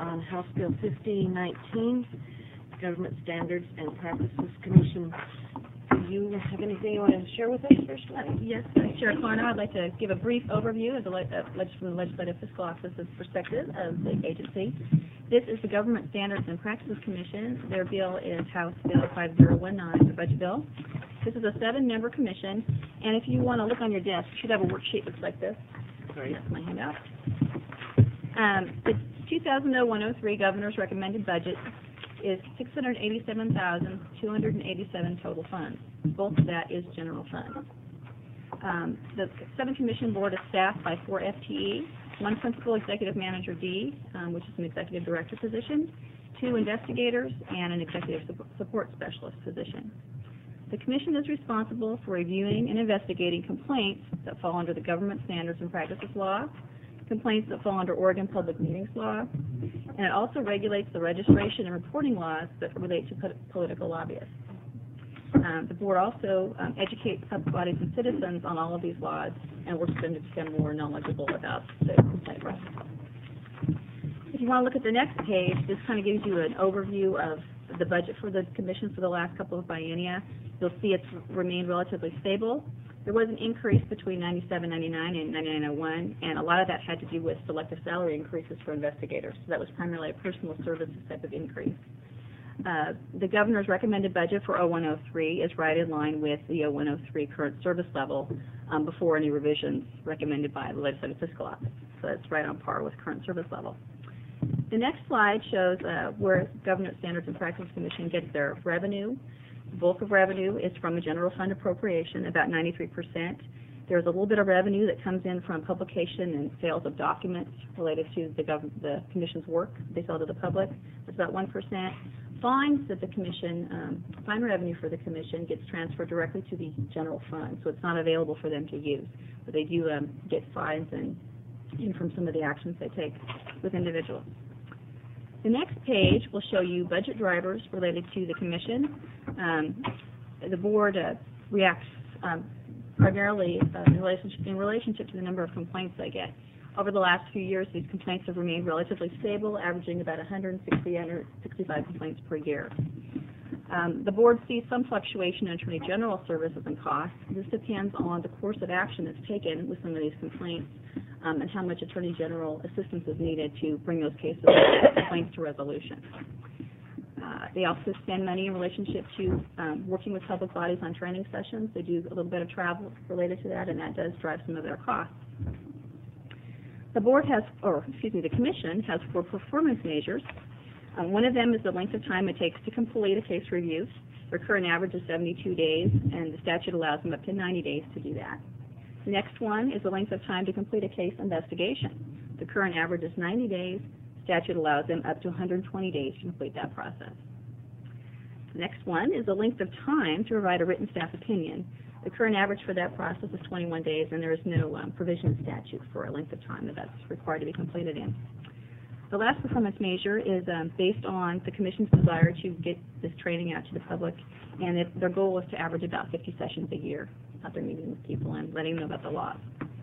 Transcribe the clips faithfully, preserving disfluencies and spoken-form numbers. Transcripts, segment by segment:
on House Bill fifty nineteen, Government Standards and Practices Commission. Do you have anything you want to share with us first? Uh, yes, uh, Chair Clarno, I'd like to give a brief overview of the le uh, leg from the Legislative Fiscal Office's perspective of the agency. This is the Government Standards and Practices Commission. Their bill is House Bill five zero one nine, the budget bill. This is a seven-member commission, and if you want to look on your desk, you should have a worksheet that looks like this. Sorry. That's my handout. Um, the two thousand one oh three Governor's recommended budget is six hundred eighty-seven thousand two hundred eighty-seven total funds. Both of that is general funds. Um, the Seven Commission Board is staffed by four F T E, one Principal Executive Manager D, um, which is an Executive Director position, two investigators, and an Executive Support Specialist position. The Commission is responsible for reviewing and investigating complaints that fall under the Government Standards and Practices Law, complaints that fall under Oregon Public Meetings Law, and it also regulates the registration and reporting laws that relate to political lobbyists. Um, the Board also um, educates public bodies and citizens on all of these laws and works with them to become more knowledgeable about the complaint process. If you want to look at the next page, this kind of gives you an overview of the budget for the Commission for the last couple of biennia. You'll see it's remained relatively stable. There was an increase between ninety-seven ninety-nine and ninety-nine oh one, and a lot of that had to do with selective salary increases for investigators. So that was primarily a personal services type of increase. Uh, the Governor's recommended budget for oh one oh three is right in line with the oh one oh three current service level um, before any revisions recommended by the Legislative Fiscal Office. So it's right on par with current service level. The next slide shows uh, where Government Standards and Practices Commission gets their revenue. The bulk of revenue is from a general fund appropriation, about ninety-three percent. There's a little bit of revenue that comes in from publication and sales of documents related to the, the Commission's work they sell to the public. That's about one percent. Fines that the Commission, um, fine revenue for the Commission gets transferred directly to the general fund, so it's not available for them to use. But they do um, get fines and, and from some of the actions they take with individuals. The next page will show you budget drivers related to the Commission. Um, the Board uh, reacts um, primarily uh, in, relationship, in relationship to the number of complaints they get. Over the last few years, these complaints have remained relatively stable, averaging about one hundred sixty, one hundred sixty-five complaints per year. Um, the Board sees some fluctuation in Attorney General services and costs. This depends on the course of action that's taken with some of these complaints um, and how much Attorney General assistance is needed to bring those cases complaints to resolution. Uh, they also spend money in relationship to um, working with public bodies on training sessions. They do a little bit of travel related to that, and that does drive some of their costs. The Board has, or excuse me, the Commission has four performance measures. Um, one of them is the length of time it takes to complete a case review. Their current average is seventy-two days, and the statute allows them up to ninety days to do that. The next one is the length of time to complete a case investigation. The current average is ninety days. Statute allows them up to one hundred twenty days to complete that process. The next one is the length of time to provide a written staff opinion. The current average for that process is twenty-one days, and there is no um, provision in statute for a length of time that that's required to be completed in. The last performance measure is um, based on the Commission's desire to get this training out to the public, and it, their goal is to average about fifty sessions a year out there meeting with people and letting them know about the laws.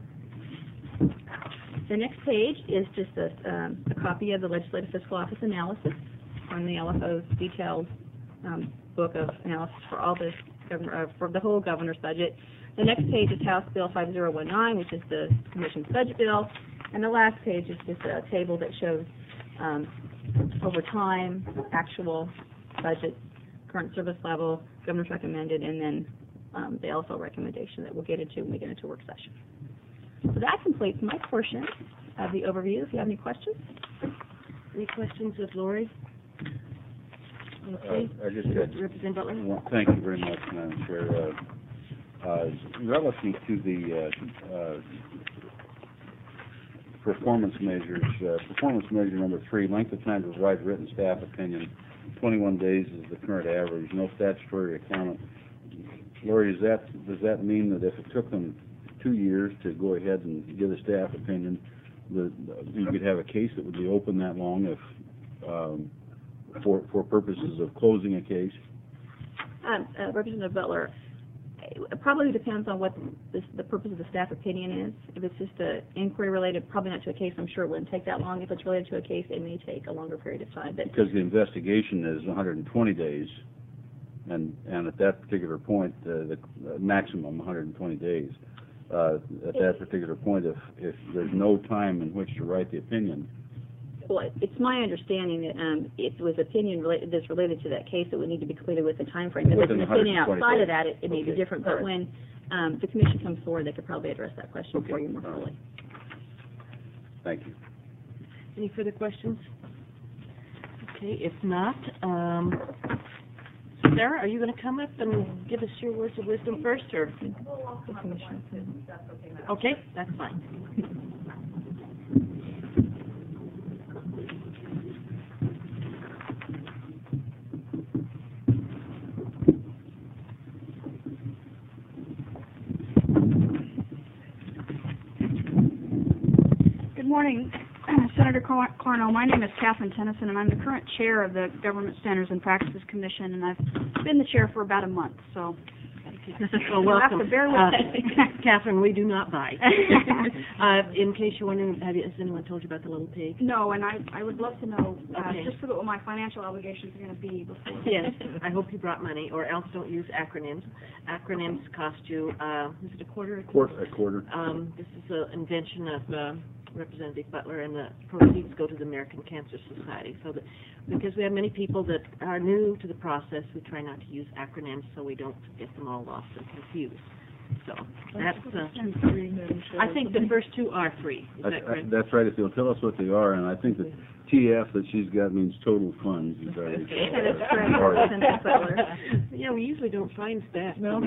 The next page is just a, um, a copy of the Legislative Fiscal Office analysis from the L F O's detailed um, book of analysis for all this governor, uh, for the whole governor's budget. The next page is House Bill five zero one nine, which is the Commission's budget bill, and the last page is just a table that shows um, over time, actual budget, current service level, governor's recommended, and then um, the L F O recommendation that we'll get into when we get into work session. So that completes my portion of the overview. If you have any questions. Any questions of Lori? Okay. Uh, I just had, Representative Butler? well, thank you very much, Madam Chair. Uh, uh, relative to the uh, uh, performance measures, uh, performance measure number three, length of time to provide written staff opinion, twenty-one days is the current average, no statutory requirement. Lori, is that, does that mean that if it took them two years to go ahead and give a staff opinion, that you could have a case that would be open that long if um, for, for purposes of closing a case? Um, uh, Representative Butler, It probably depends on what the, the purpose of the staff opinion is. If it's just a inquiry related, probably not to a case, I'm sure it wouldn't take that long. If it's related to a case, it may take a longer period of time. But Because the investigation is one hundred twenty days, and, and at that particular point, uh, the uh, maximum one hundred twenty days. Uh, at that particular point, if, if there's no time in which to write the opinion, well, it- it's my understanding that um, if it was opinion related, that's related to that case, it would need to be completed with a time frame. If it's Within an opinion one hundred twenty outside of days. that, it, it may be Okay. different. All But right. when um, the commission comes forward, they could probably address that question Okay. for you more All right. fully. thank you. Any further questions? Okay, if not, um, Sarah, are you going to come up and give us your words of wisdom first, or? The commission. Okay, that's fine. Good morning, Senator Car- Carnell. My name is Catherine Tennyson, and I'm the current chair of the Government Standards and Practices Commission, and I've been the chair for about a month, so. Well, You'll have welcome. to bear with Uh, me. Catherine, we do not buy. Uh, in case you're wondering, have you, has anyone told you about the little pig? No, and I, I would love to know, uh, Okay. just about what my financial obligations are going to be before. Yes, I hope you brought money, or else don't use acronyms. Acronyms cost you, uh, is it a quarter? Quarter, a quarter. Um, this is an invention of uh, Representative Butler, and the proceeds go to the American Cancer Society. So that, because we have many people that are new to the process, we try not to use acronyms so we don't get them all lost and confused. So that's, uh, I think the first two are free. Is That's, that correct? that's right, if you'll tell us what they are, and I think the T F that she's got means total funds. Is already- That's correct. Sorry. Senator Butler. Yeah, we usually don't find staff. No.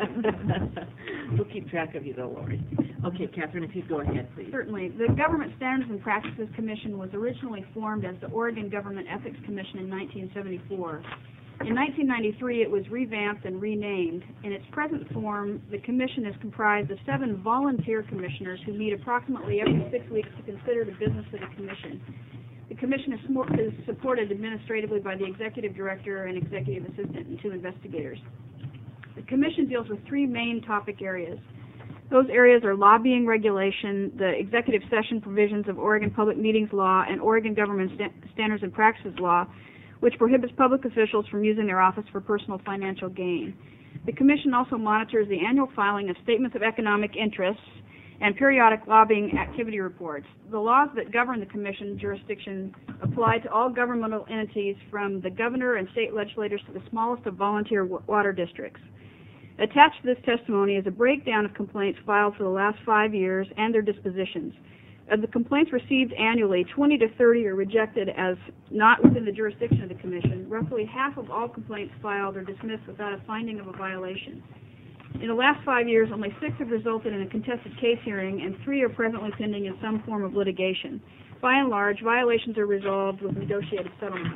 We'll keep track of you though, Lori. Okay, Catherine, if you'd go ahead, please. Certainly. The Government Standards and Practices Commission was originally formed as the Oregon Government Ethics Commission in nineteen seventy-four. In nineteen ninety-three, it was revamped and renamed. In its present form, the commission is comprised of seven volunteer commissioners who meet approximately every six weeks to consider the business of the commission. The commission is, smor- is supported administratively by the executive director and executive assistant and two investigators. The commission deals with three main topic areas. Those areas are lobbying regulation, the executive session provisions of Oregon Public Meetings Law, and Oregon Government Sta- Standards and Practices Law, which prohibits public officials from using their office for personal financial gain. The Commission also monitors the annual filing of statements of economic interests and periodic lobbying activity reports. The laws that govern the Commission jurisdiction apply to all governmental entities, from the governor and state legislators to the smallest of volunteer wa- water districts. Attached to this testimony is a breakdown of complaints filed for the last five years and their dispositions. Of the complaints received annually, twenty to thirty are rejected as not within the jurisdiction of the Commission. Roughly half of all complaints filed are dismissed without a finding of a violation. In the last five years, only six have resulted in a contested case hearing, and three are presently pending in some form of litigation. By and large, violations are resolved with negotiated settlements.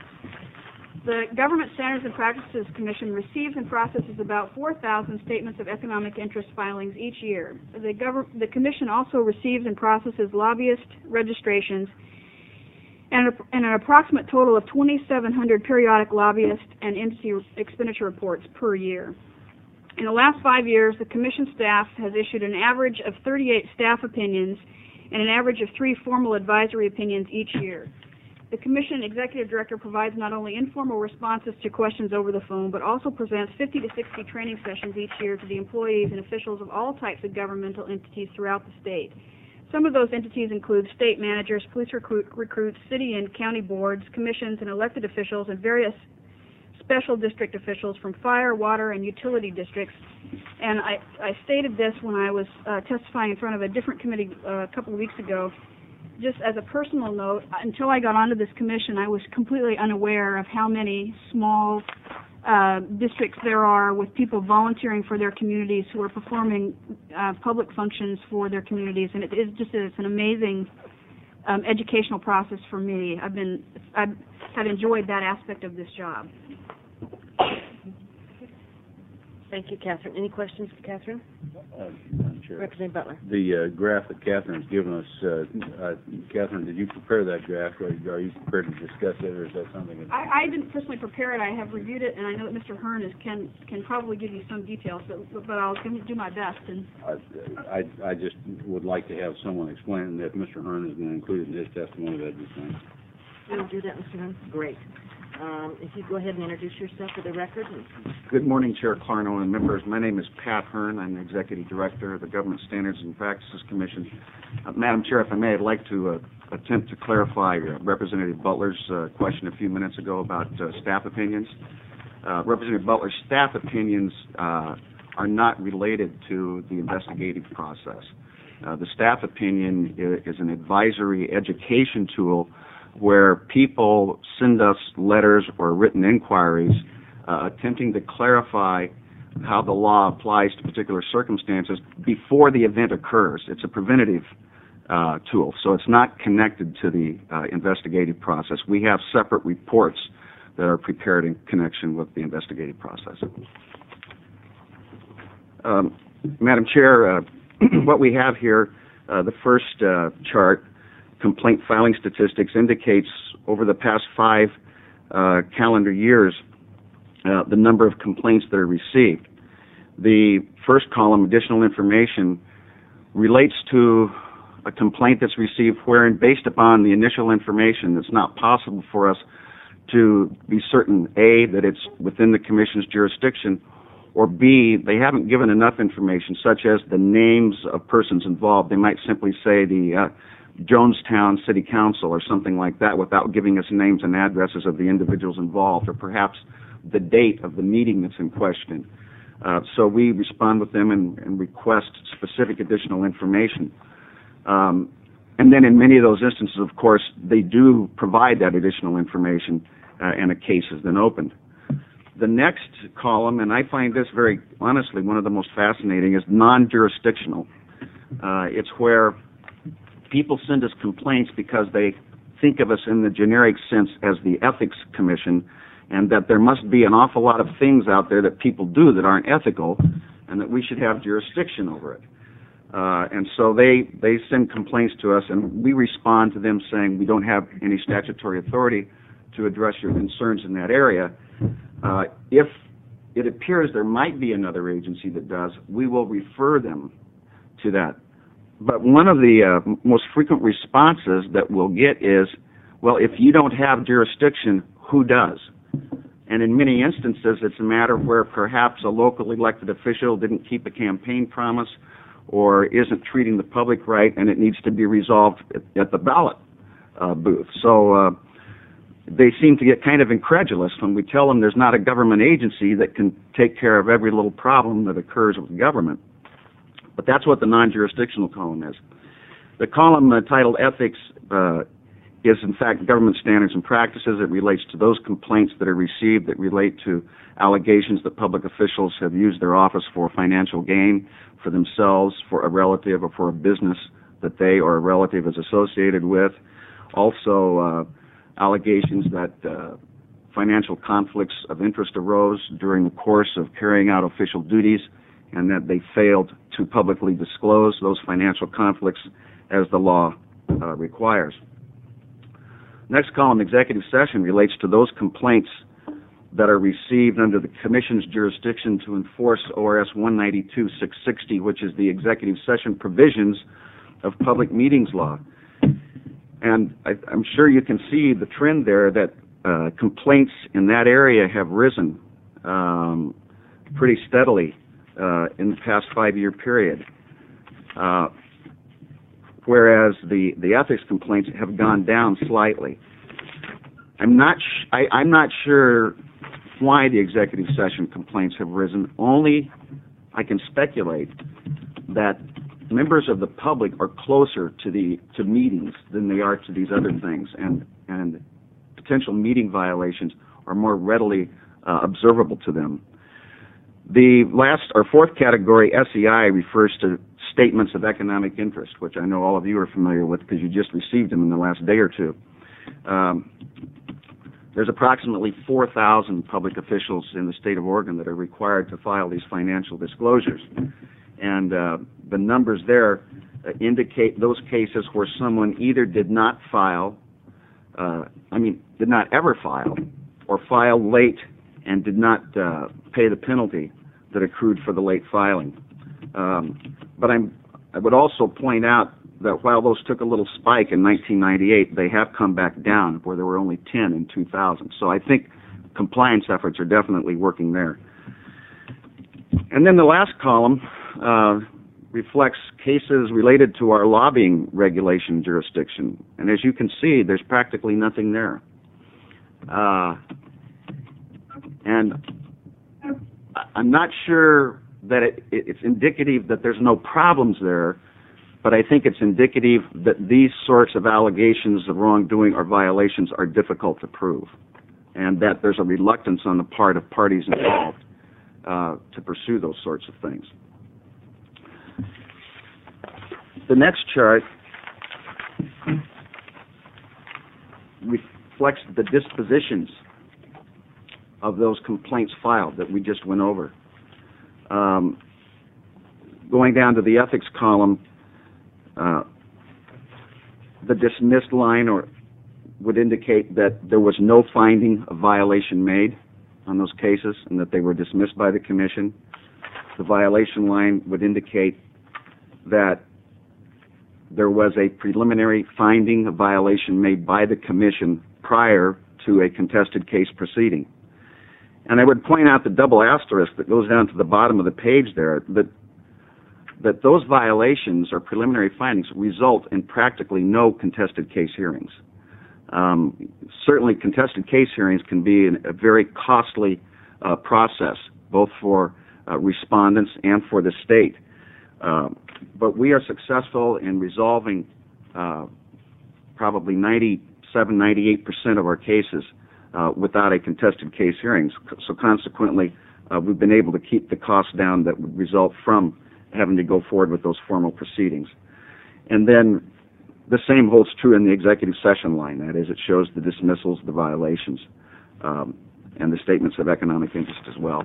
The Government Standards and Practices Commission receives and processes about four thousand statements of economic interest filings each year. The, gov- the Commission also receives and processes lobbyist registrations and, a, and an approximate total of twenty-seven hundred periodic lobbyist and entity expenditure reports per year. In the last five years, the Commission staff has issued an average of thirty-eight staff opinions and an average of three formal advisory opinions each year. The Commission Executive Director provides not only informal responses to questions over the phone, but also presents fifty to sixty training sessions each year to the employees and officials of all types of governmental entities throughout the state. Some of those entities include state managers, police recruit, recruits, city and county boards, commissions, and elected officials, and various special district officials from fire, water, and utility districts. And I, I stated this when I was uh, testifying in front of a different committee uh, a couple of weeks ago. Just as a personal note, until I got onto this commission, I was completely unaware of how many small uh, districts there are with people volunteering for their communities who are performing uh, public functions for their communities, and it is just it's an amazing um, educational process for me. I've been I've, I've enjoyed that aspect of this job. Thank you, Catherine. Any questions for Catherine? Uh, Chair. Representative Butler. The uh, graph that Catherine's given us, uh, uh, Catherine, did you prepare that graph, or are you prepared to discuss it, or is that something that... I, I didn't personally prepare it. I have reviewed it, and I know that Mister Hearn is, can can probably give you some details, but, but I'll do my best. And I, I, I just would like to have someone explain that. If Mister Hearn is going to include it in his testimony, that'd be fine. You'll do that, Mister Hunt? Great. Um, if you go ahead and introduce yourself for the record. Good morning, Chair Clarno and members. My name is Pat Hearn. I'm the Executive Director of the Government Standards and Practices Commission. Uh, Madam Chair, if I may, I'd like to uh, attempt to clarify uh, Representative Butler's uh, question a few minutes ago about uh, staff opinions. Uh, Representative Butler's staff opinions uh, are not related to the investigative process. Uh, the staff opinion is, is an advisory education tool where people send us letters or written inquiries uh, attempting to clarify how the law applies to particular circumstances before the event occurs. It's a preventative uh, tool, so it's not connected to the uh, investigative process. We have separate reports that are prepared in connection with the investigative process. Um, Madam Chair, uh, what we have here, uh, the first uh, chart, complaint filing statistics, indicates over the past five uh, calendar years uh, the number of complaints that are received. The first column, additional information, relates to a complaint that's received wherein, based upon the initial information, it's not possible for us to be certain, A, that it's within the Commission's jurisdiction, or B, they haven't given enough information, such as the names of persons involved. They might simply say the uh, Jonestown City Council or something like that without giving us names and addresses of the individuals involved, or perhaps the date of the meeting that's in question. Uh, so we respond with them and, and request specific additional information. Um, and then in many of those instances, of course, they do provide that additional information uh, and a case is then opened. The next column, and I find this very honestly one of the most fascinating, is non-jurisdictional. Uh, it's where people send us complaints because they think of us in the generic sense as the Ethics Commission, and that there must be an awful lot of things out there that people do that aren't ethical, and that we should have jurisdiction over it. Uh, and so they, they send complaints to us, and we respond to them saying we don't have any statutory authority to address your concerns in that area. Uh, if it appears there might be another agency that does, we will refer them to that. But one of the uh, most frequent responses that we'll get is, well, if you don't have jurisdiction, who does? And in many instances, it's a matter where perhaps a local elected official didn't keep a campaign promise or isn't treating the public right, and it needs to be resolved at, at the ballot uh, booth. So uh, they seem to get kind of incredulous when we tell them there's not a government agency that can take care of every little problem that occurs with government. But that's what the non-jurisdictional column is. The column uh, titled Ethics uh, is, in fact, government standards and practices. It relates to those complaints that are received that relate to allegations that public officials have used their office for financial gain for themselves, for a relative, or for a business that they or a relative is associated with. Also, uh, allegations that uh, financial conflicts of interest arose during the course of carrying out official duties, and that they failed to publicly disclose those financial conflicts as the law uh, requires. Next column, executive session, relates to those complaints that are received under the Commission's jurisdiction to enforce O R S one ninety-two dash six sixty, which is the executive session provisions of public meetings law. And I, I'm sure you can see the trend there that uh, complaints in that area have risen um, pretty steadily uh, in the past five-year period. Uh, whereas the, the ethics complaints have gone down slightly. I'm not sh I, I'm not sure why the executive session complaints have risen. Only I can speculate that members of the public are closer to the to meetings than they are to these other things, and and potential meeting violations are more readily uh, observable to them. The last or fourth category, S E I, refers to statements of economic interest, which I know all of you are familiar with because you just received them in the last day or two. Um, there's approximately four thousand public officials in the state of Oregon that are required to file these financial disclosures. And uh, the numbers there uh, indicate those cases where someone either did not file, uh, I mean, did not ever file, or filed late and did not uh, pay the penalty that accrued for the late filing. Um, but I'm, I would also point out that while those took a little spike in nineteen ninety-eight, they have come back down, where there were only ten in two thousand. So I think compliance efforts are definitely working there. And then the last column uh, reflects cases related to our lobbying regulation jurisdiction. And as you can see, there's practically nothing there. Uh, and I'm not sure that it, it's indicative that there's no problems there, but I think it's indicative that these sorts of allegations of wrongdoing or violations are difficult to prove, and that there's a reluctance on the part of parties involved uh, to pursue those sorts of things. The next chart reflects the dispositions of those complaints filed that we just went over. Um, going down to the ethics column, uh, the dismissed line or would indicate that there was no finding of violation made on those cases and that they were dismissed by the commission. The violation line would indicate that there was a preliminary finding of violation made by the commission prior to a contested case proceeding. And I would point out the double asterisk that goes down to the bottom of the page there, that that those violations or preliminary findings result in practically no contested case hearings. Um, certainly contested case hearings can be an, a very costly uh, process, both for uh, respondents and for the state. Uh, but we are successful in resolving uh, probably ninety-seven, ninety-eight percent of our cases uh, without a contested case hearings. So consequently, uh, we've been able to keep the costs down that would result from having to go forward with those formal proceedings. And then the same holds true in the executive session line. That is, it shows the dismissals, the violations, um, and the statements of economic interest as well.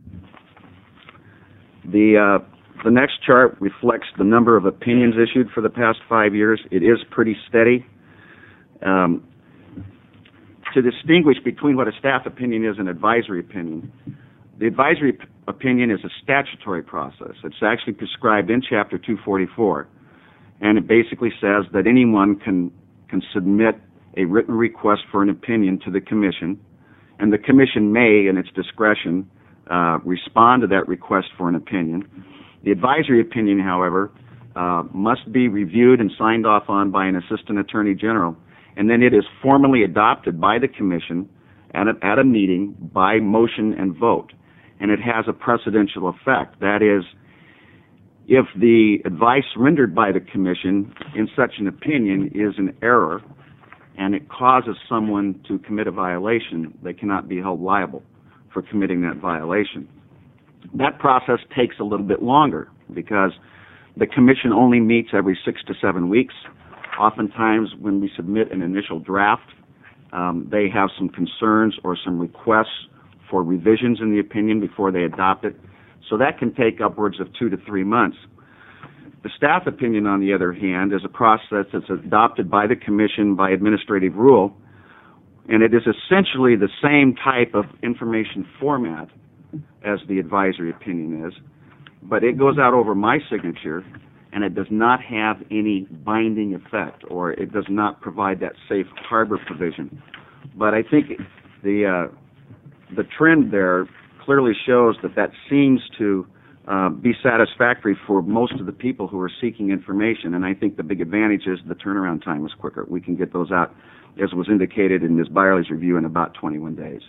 The uh, the next chart reflects the number of opinions issued for the past five years. It is pretty steady. Um, to distinguish between what a staff opinion is and advisory opinion, the advisory p- opinion is a statutory process. It's actually prescribed in Chapter two forty-four, and it basically says that anyone can can submit a written request for an opinion to the commission, and the commission may, in its discretion, uh, respond to that request for an opinion. The advisory opinion, however, uh, must be reviewed and signed off on by an assistant attorney general, and then it is formally adopted by the commission at a, at a meeting by motion and vote. And it has a precedential effect. That is, if the advice rendered by the commission in such an opinion is an error and it causes someone to commit a violation, they cannot be held liable for committing that violation. That process takes a little bit longer because the commission only meets every six to seven weeks. Oftentimes when we submit an initial draft, um, they have some concerns or some requests for revisions in the opinion before they adopt it. So that can take upwards of two to three months. The staff opinion, on the other hand, is a process that's adopted by the commission by administrative rule, and it is essentially the same type of information format as the advisory opinion is, but it goes out over my signature, and it does not have any binding effect, or it does not provide that safe harbor provision. But I think the uh, the trend there clearly shows that that seems to uh, be satisfactory for most of the people who are seeking information, and I think the big advantage is the turnaround time is quicker. We can get those out, as was indicated in Miz Byerly's review, in about twenty-one days.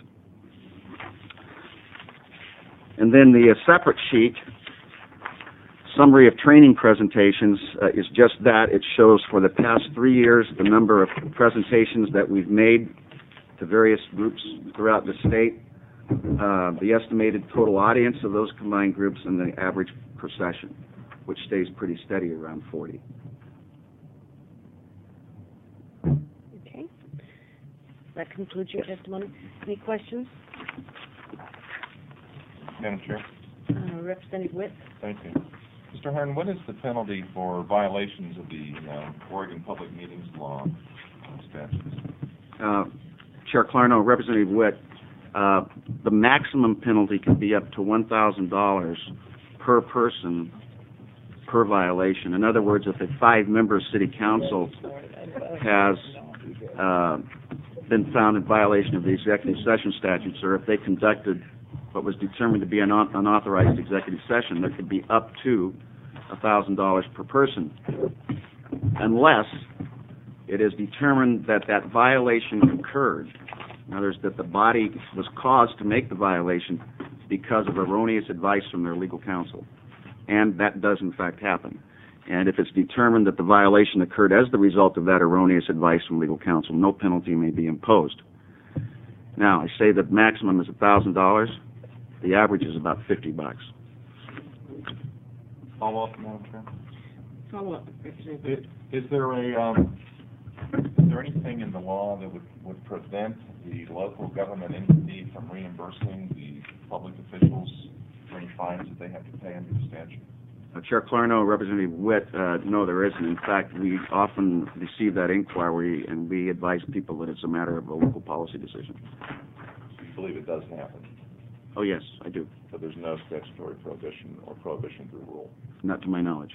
And then the uh, separate sheet, summary of training presentations, uh, is just that. It shows for the past three years the number of presentations that we've made to various groups throughout the state, uh, the estimated total audience of those combined groups, and the average per session, which stays pretty steady around forty. Okay. That concludes your testimony. Any questions? Madam Chair, Uh, Representative Witt? thank you. Mister Hearn, what is the penalty for violations of the uh, Oregon Public Meetings Law uh, statutes? Uh, Chair Clarno, Representative Witt, uh, the maximum penalty can be up to one thousand dollars per person per violation. In other words, if a five-member city council has uh, been found in violation of the executive session statutes, or if they conducted what was determined to be an un- unauthorized executive session, there could be up to one thousand dollars per person, unless it is determined that that violation occurred. In other words, that the body was caused to make the violation because of erroneous advice from their legal counsel. And that does, in fact, happen. And if it's determined that the violation occurred as the result of that erroneous advice from legal counsel, no penalty may be imposed. Now, I say that maximum is one thousand dollars. The average is about fifty bucks. Follow up, Madam Chair? Follow up, Representative. Is, is there a, um, is there anything in the law that would, would prevent the local government entity from reimbursing the public officials for any fines that they have to pay under the statute? Uh, Chair Clarno, Representative Witt, uh, no, there isn't. In fact, we often receive that inquiry, and we advise people that it's a matter of a local policy decision. You believe it does happen, Oh, yes, I do. but there's no statutory prohibition or prohibition through rule? Not to my knowledge.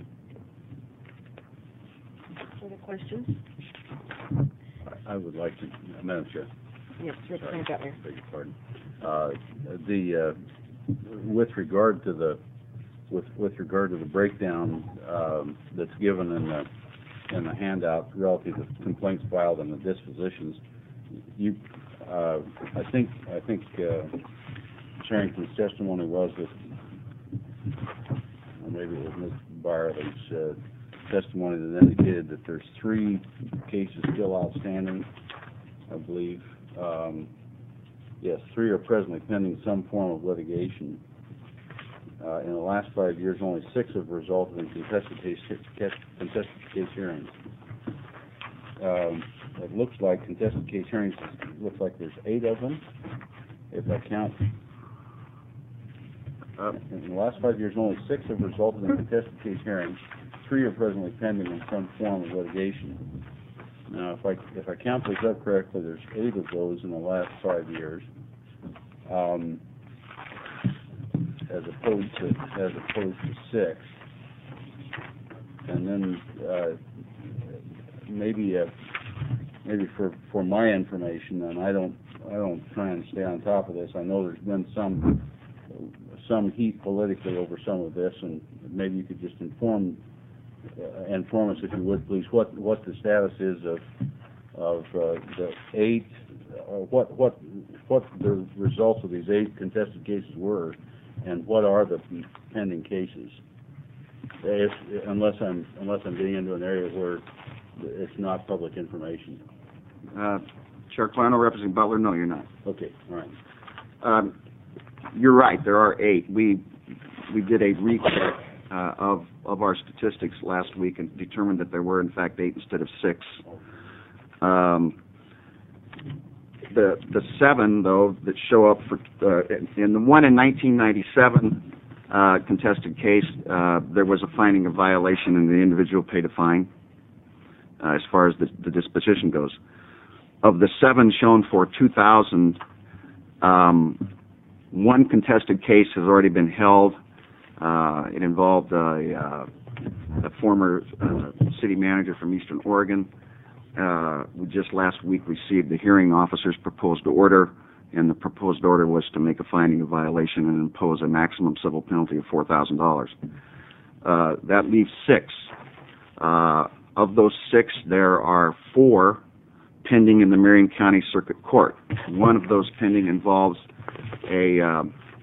Further questions? I would like to, Madam Chair. Yes, Representative Butler. Beg your pardon. Uh, the, uh, with regard to the, with, with regard to the breakdown, um, that's given in the, in the handout relative to complaints filed and the dispositions, you, uh, I think, I think, uh, Sherrington's testimony was that, or maybe it was Miz Byerly's, uh, testimony that indicated that there's three cases still outstanding, I believe. Um, yes, three are presently pending some form of litigation. Uh, in the last five years, only six have resulted in contested case, contested case hearings. Um, it looks like contested case hearings, it looks like there's eight of them, if I count. Uh, in the last five years, only six have resulted in contested case hearings. Three are presently pending in some form of litigation. Now, if I if I count this up correctly, there's eight of those in the last five years, um, as opposed to as opposed to six. And then uh, maybe uh, maybe for for my information, and I don't I don't try and stay on top of this. I know there's been some some heat politically over some of this, and maybe you could just inform. Uh, inform us, if you would, please, what what the status is of of uh, the eight, uh, what what what the results of these eight contested cases were, and what are the pending cases. If, unless I'm unless I'm getting into an area where it's not public information. Uh, Chair Clarno, Representative Butler, no, you're not. Okay, all right. Um, you're right. There are eight. We we did a recheck uh, of of our statistics last week and determined that there were in fact eight instead of six. Um, the the seven though that show up for uh, in the one in nineteen ninety-seven uh, contested case, uh, there was a finding of violation and the individual paid a fine. Uh, as far as the, the disposition goes, of the seven shown for two thousand, um, one contested case has already been held. Uh, it involved a, uh, a former uh, city manager from Eastern Oregon. Uh, we just last week received the hearing officer's proposed order, and the proposed order was to make a finding of violation and impose a maximum civil penalty of four thousand dollars. Uh, that leaves six. Uh, of those six, there are four pending in the Marion County Circuit Court. One of those pending involves a uh,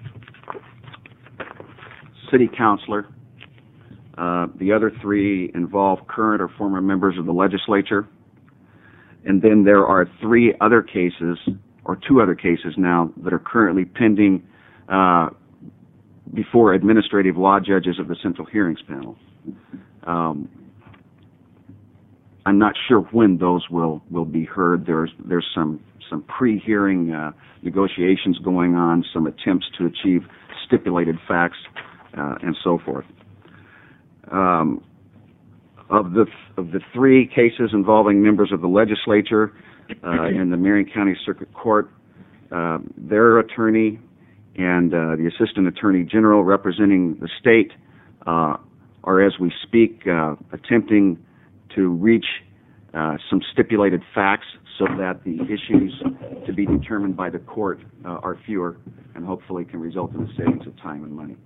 city councilor. Uh, the other three involve current or former members of the legislature. And then there are three other cases, or two other cases now, that are currently pending uh, before administrative law judges of the Central Hearings Panel. Um, I'm not sure when those will, will be heard. There's there's some some pre-hearing uh, negotiations going on, some attempts to achieve stipulated facts, uh, and so forth. Um, of the of the three cases involving members of the legislature uh, in the Marion County Circuit Court, uh, their attorney and uh, the Assistant Attorney General representing the state uh, are, as we speak, uh, attempting to reach uh, some stipulated facts so that the issues to be determined by the court uh, are fewer and hopefully can result in a savings of time and money.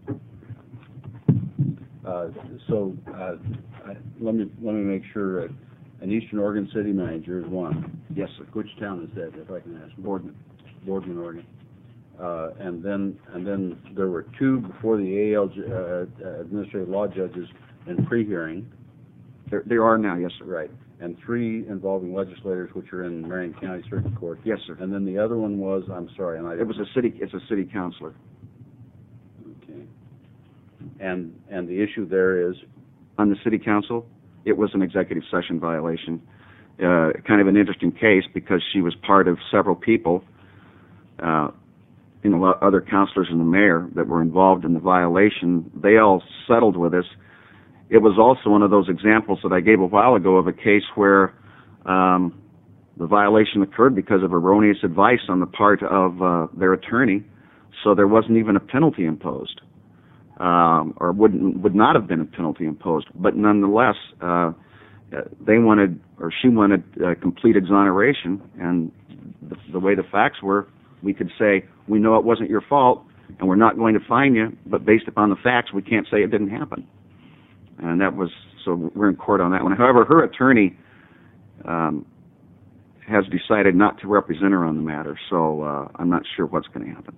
Uh, so, uh, I, let me, let me make sure, uh, an Eastern Oregon city manager is one. Yes, sir. Which town is that, if I can ask? Boardman. Boardman, Oregon. Uh, and then, and then there were two before the A L, J, uh, administrative law judges in pre-hearing. There, there are now, yes, sir. Right. And three involving legislators, which are in Marion County Circuit Court. Yes, sir. And then the other one was, I'm sorry, and I. It was a city, it's a city councilor. Okay. And, and the issue there is? On the city council, it was an executive session violation. Uh, kind of an interesting case because she was part of several people, uh, you know, other councilors and the mayor that were involved in the violation. They all settled with us. It was also one of those examples that I gave a while ago of a case where um, the violation occurred because of erroneous advice on the part of uh, their attorney, so there wasn't even a penalty imposed. Um, or wouldn't would not have been a penalty imposed, but nonetheless, uh, they wanted or she wanted uh, complete exoneration. And the, the way the facts were, we could say we know it wasn't your fault, and we're not going to fine you, but based upon the facts, we can't say it didn't happen. And that was so we're in court on that one. However, her attorney um, has decided not to represent her on the matter, so uh, I'm not sure what's going to happen.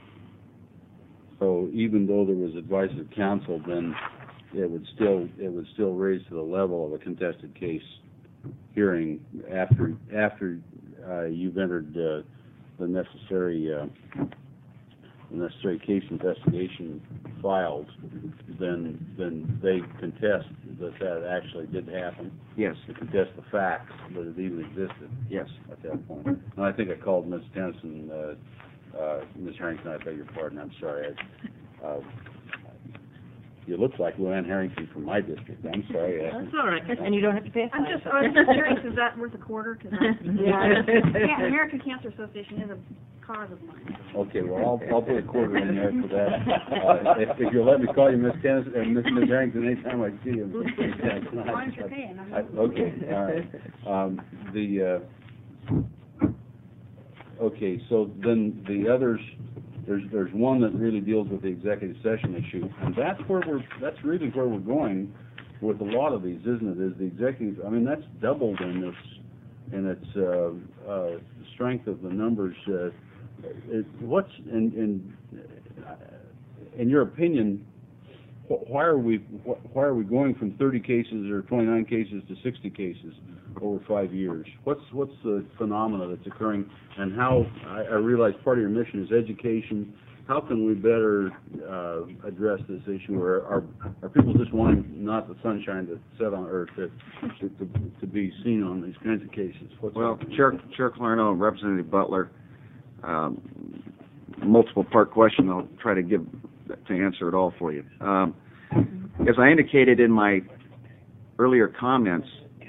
So even though there was advice of counsel, then it would still it would still raise to the level of a contested case hearing after after uh, you've entered uh, the necessary uh, the necessary case investigation files. Then then they contest that that actually did happen. Yes. To contest the facts that it even existed. Yes. At that point. And I think I called Miz Tennyson. Uh, Uh, Miz Harrington, I beg your pardon, I'm sorry. I, uh, you look like Luann Harrington from my district, I'm sorry. That's all right, and you don't have to pay a I'm fine. just, I was just curious, is that worth a quarter? 'Cause I, Yeah. yeah, American Cancer Association is a cause of mine. Okay, well, I'll, I'll put a quarter in there for that. Uh, if, if you'll let me call you Miz Tennyson, uh, Miz Miz Harrington anytime I see you. As long as you're paying, I'm I- Okay, all right. Um, the, uh, okay, so then the others, there's there's one that really deals with the executive session issue, and that's where we're that's really where we're going with a lot of these, isn't it? Is the executive? I mean, that's doubled in its in its uh, uh, strength of the numbers. Uh, it, what's in in in your opinion? wh- Why are we wh- why are we going from thirty cases or twenty-nine cases to sixty cases over five years? What's what's the phenomena that's occurring, and how? I, I realize part of your mission is education. How can we better uh, address this issue? Or are are people just wanting not the sunshine to set on, or to to, to, to be seen on these kinds of cases? What's Well, happening? Chair, Chair Clarno and Representative Butler, um, multiple part question. I'll try to give to answer it all for you. Um, as I indicated in my earlier comments,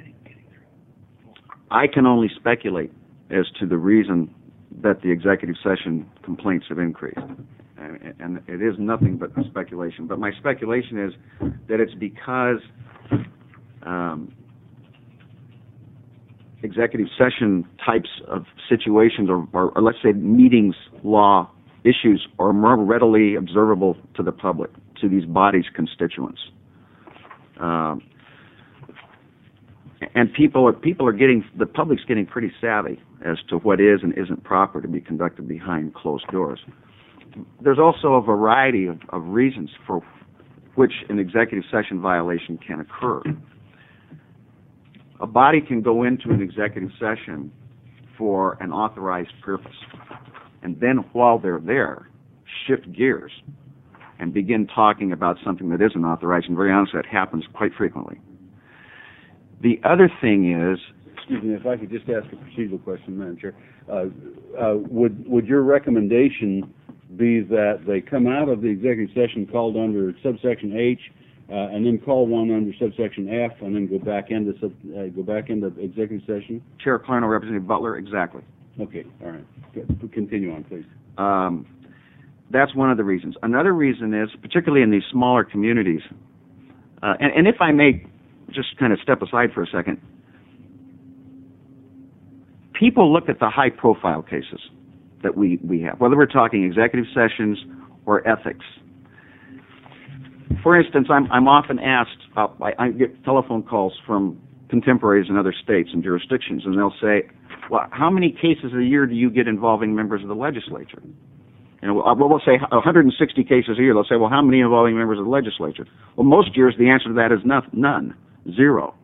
I can only speculate as to the reason that the executive session complaints have increased. And, and it is nothing but speculation. But my speculation is that it's because um, executive session types of situations, or, or, or let's say meetings law issues, are more readily observable to the public, to these bodies' constituents. Um, and people are people are getting the public's getting pretty savvy as to what is and isn't proper to be conducted behind closed doors. There's also a variety of, of reasons for which an executive session violation can occur. A body can go into an executive session for an authorized purpose, and then while they're there, shift gears and begin talking about something that isn't authorized, and very honestly, that happens quite frequently. The other thing is, Excuse me, if I could just ask a procedural question, Madam Chair. Uh, uh, would would your recommendation be that they come out of the executive session called under subsection H uh, and then call one under subsection F, and then go back into sub, uh, go back into executive session? Chair Clarno, Representative Butler, exactly. Okay, all right. Good. Continue on, please. Um, that's one of the reasons. Another reason is, particularly in these smaller communities, uh, and, and if I may just kind of step aside for a second, people look at the high-profile cases that we, we have, whether we're talking executive sessions or ethics. For instance, I'm, I'm often asked, uh, I, I get telephone calls from contemporaries in other states and jurisdictions, and they'll say, well, how many cases a year do you get involving members of the legislature? You know, we'll, we'll say one hundred sixty cases a year. They'll say, well, how many involving members of the legislature? Well, most years the answer to that is none, none, zero.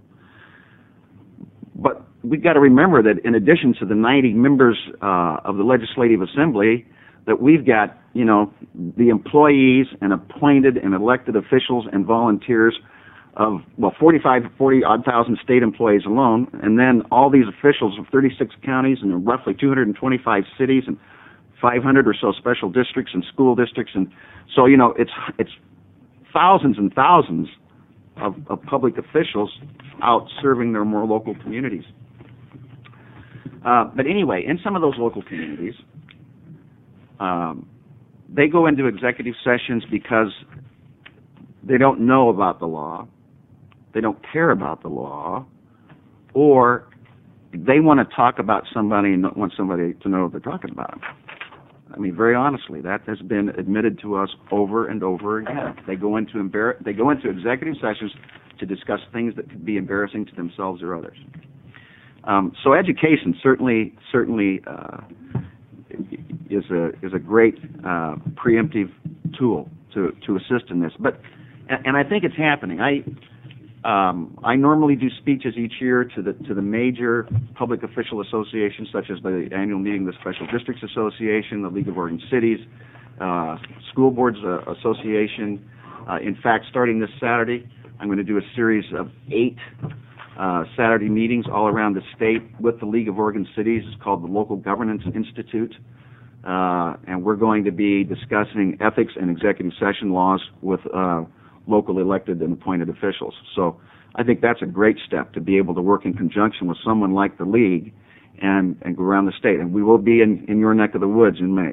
But we've got to remember that in addition to the ninety members uh, of the Legislative Assembly, that we've got, you know, the employees and appointed and elected officials and volunteers of, well, forty-five, forty odd thousand state employees alone, and then all these officials of thirty-six counties and roughly two hundred twenty-five cities and five hundred or so special districts and school districts. And so, you know, it's, it's thousands and thousands of, of public officials out serving their more local communities. Uh, but anyway, in some of those local communities, um, they go into executive sessions because they don't know about the law, they don't care about the law, or they want to talk about somebody and don't want somebody to know what they're talking about. I mean, very honestly, that has been admitted to us over and over again. They go into embar- they go into executive sessions to discuss things that could be embarrassing to themselves or others. Um, so education certainly certainly uh, is a is a great uh, preemptive tool to to assist in this. But and, and I think it's happening. I um, I normally do speeches each year to the to the major public official associations, such as the annual meeting of the Special Districts Association, the League of Oregon Cities, uh, School Boards uh, Association. Uh, in fact, starting this Saturday, I'm going to do a series of eight uh, Saturday meetings all around the state with the League of Oregon Cities. It's called the Local Governance Institute, uh, and we're going to be discussing ethics and executive session laws with uh, local elected and appointed officials. So I think that's a great step, to be able to work in conjunction with someone like the League and, and go around the state. And we will be in, in your neck of the woods in May.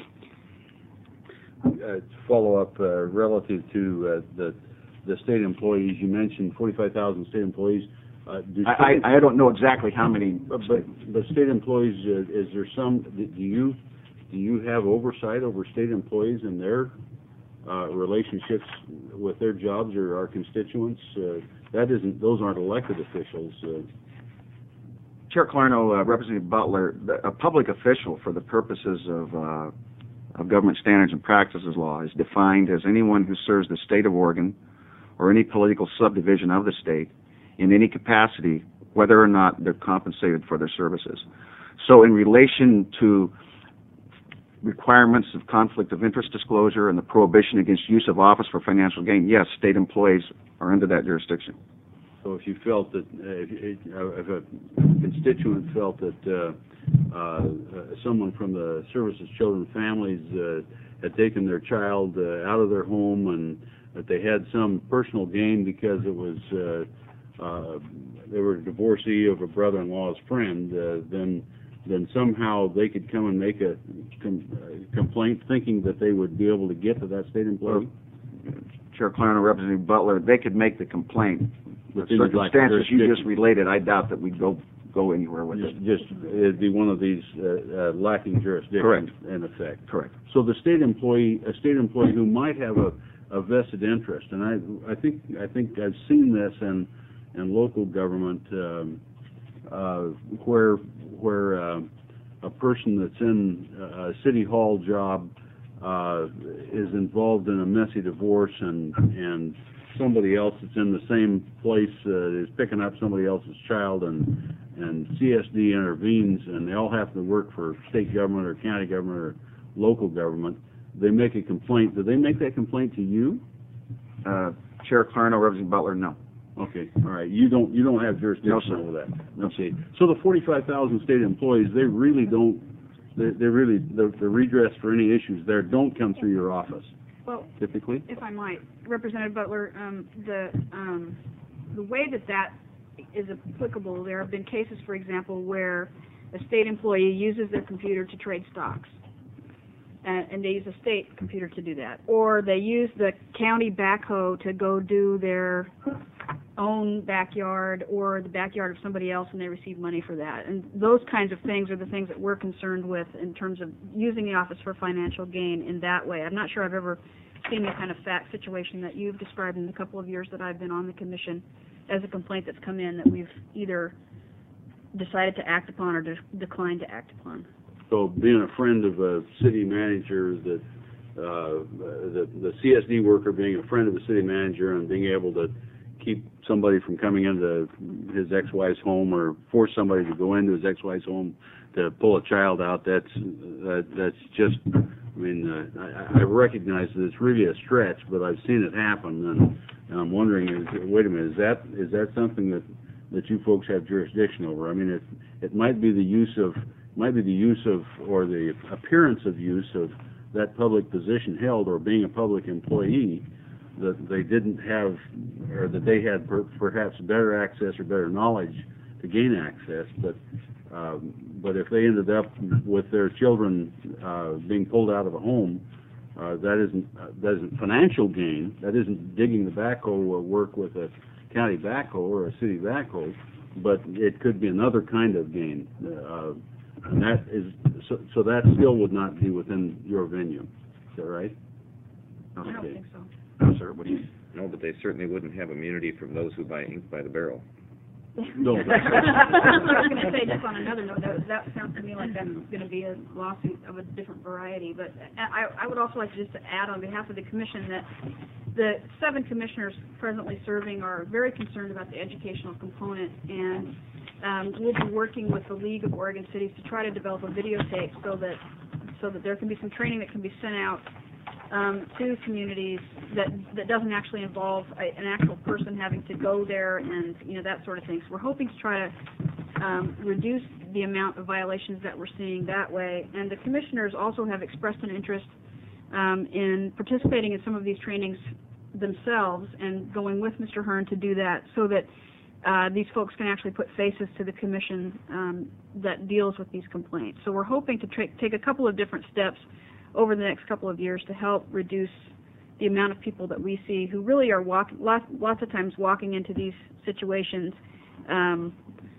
Uh, to follow up uh, relative to uh, the the state employees, you mentioned forty-five thousand state employees. Uh, do I, state, I, I don't know exactly how many. But, but, but state employees, uh, is there some, do you, do you have oversight over state employees and their uh, relationships with their jobs or our constituents? Uh, that isn't, those aren't elected officials. Uh, Chair Clarno, uh, Representative Butler, the, a public official for the purposes of, uh, of government standards and practices law is defined as anyone who serves the state of Oregon or any political subdivision of the state in any capacity, whether or not they're compensated for their services. So in relation to requirements of conflict of interest disclosure and the prohibition against use of office for financial gain, yes, state employees are under that jurisdiction. So if you felt that, uh, if, if a constituent felt that uh, uh, someone from the Services, Children, and Families uh, had taken their child uh, out of their home and that they had some personal gain because it was uh, uh, they were a divorcee of a brother-in-law's friend, uh, then then somehow they could come and make a com- uh, complaint, thinking that they would be able to get to that state employee. Chair Clarno, Representative Butler, they could make the complaint. The Within the circumstances you jurisdiction. just related, I doubt that we'd go go anywhere with Just, it. just it'd be one of these uh, uh, lacking jurisdiction. Correct. In effect. Correct. So the state employee, a state employee who might have a, a vested interest, and I, I think, I think I've seen this in, in local government, um, uh, where, where uh, a person that's in a city hall job uh, is involved in a messy divorce, and and somebody else that's in the same place uh, is picking up somebody else's child, and and C S D intervenes, and they all have to work for state government or county government or local government. They make a complaint. Do they make that complaint to you? Uh, Chair Clarno, Representative Butler, no. Okay, all right. You don't you don't have jurisdiction No, sir. over that. Okay. So the forty-five thousand state employees, they really don't. They, they really the, the redress for any issues there don't come through your office. Well, typically? if I might, Representative Butler, um, the, um, the way that that is applicable, there have been cases, for example, where a state employee uses their computer to trade stocks. And, and they use a state computer to do that. Or they use the county backhoe to go do their own backyard or the backyard of somebody else, and they receive money for that. And those kinds of things are the things that we're concerned with in terms of using the office for financial gain in that way. I'm not sure I've ever seen the kind of fact situation that you've described in the couple of years that I've been on the commission as a complaint that's come in that we've either decided to act upon or de- declined to act upon. So being a friend of a city manager, that uh, the, the C S D worker being a friend of the city manager and being able to keep somebody from coming into his ex-wife's home or force somebody to go into his ex-wife's home to pull a child out, that's that, that's just, I mean, uh, I, I recognize that it's really a stretch, but I've seen it happen, and, and I'm wondering, is, wait a minute, is that is that something that, that you folks have jurisdiction over? I mean, it it might be the use of might be the use of or the appearance of use of that public position held or being a public employee that they didn't have, or that they had per, perhaps better access or better knowledge to gain access, but um, but if they ended up with their children uh, being pulled out of a home, uh, that isn't uh, that isn't financial gain. That isn't digging the backhoe or work with a county backhoe or a city backhoe, but it could be another kind of gain. Uh, and that is so, so that still would not be within your venue. Is that right? I don't Okay. think so. No, sir, what do you, no, but they certainly wouldn't have immunity from those who buy ink by the barrel. No. I was going to say, just on another note, that, that sounds to me like that's going to be a lawsuit of a different variety. But I, I would also like just to add on behalf of the commission that the seven commissioners presently serving are very concerned about the educational component, and um, we'll be working with the League of Oregon Cities to try to develop a videotape so that so that there can be some training that can be sent out Um, to communities that that doesn't actually involve a, an actual person having to go there and you know that sort of thing. So we're hoping to try to um, reduce the amount of violations that we're seeing that way. And the commissioners also have expressed an interest um, in participating in some of these trainings themselves and going with Mister Hearn to do that, so that uh, these folks can actually put faces to the commission um, that deals with these complaints. So we're hoping to tra- take a couple of different steps over the next couple of years to help reduce the amount of people that we see who really are walk, lots, lots of times walking into these situations um,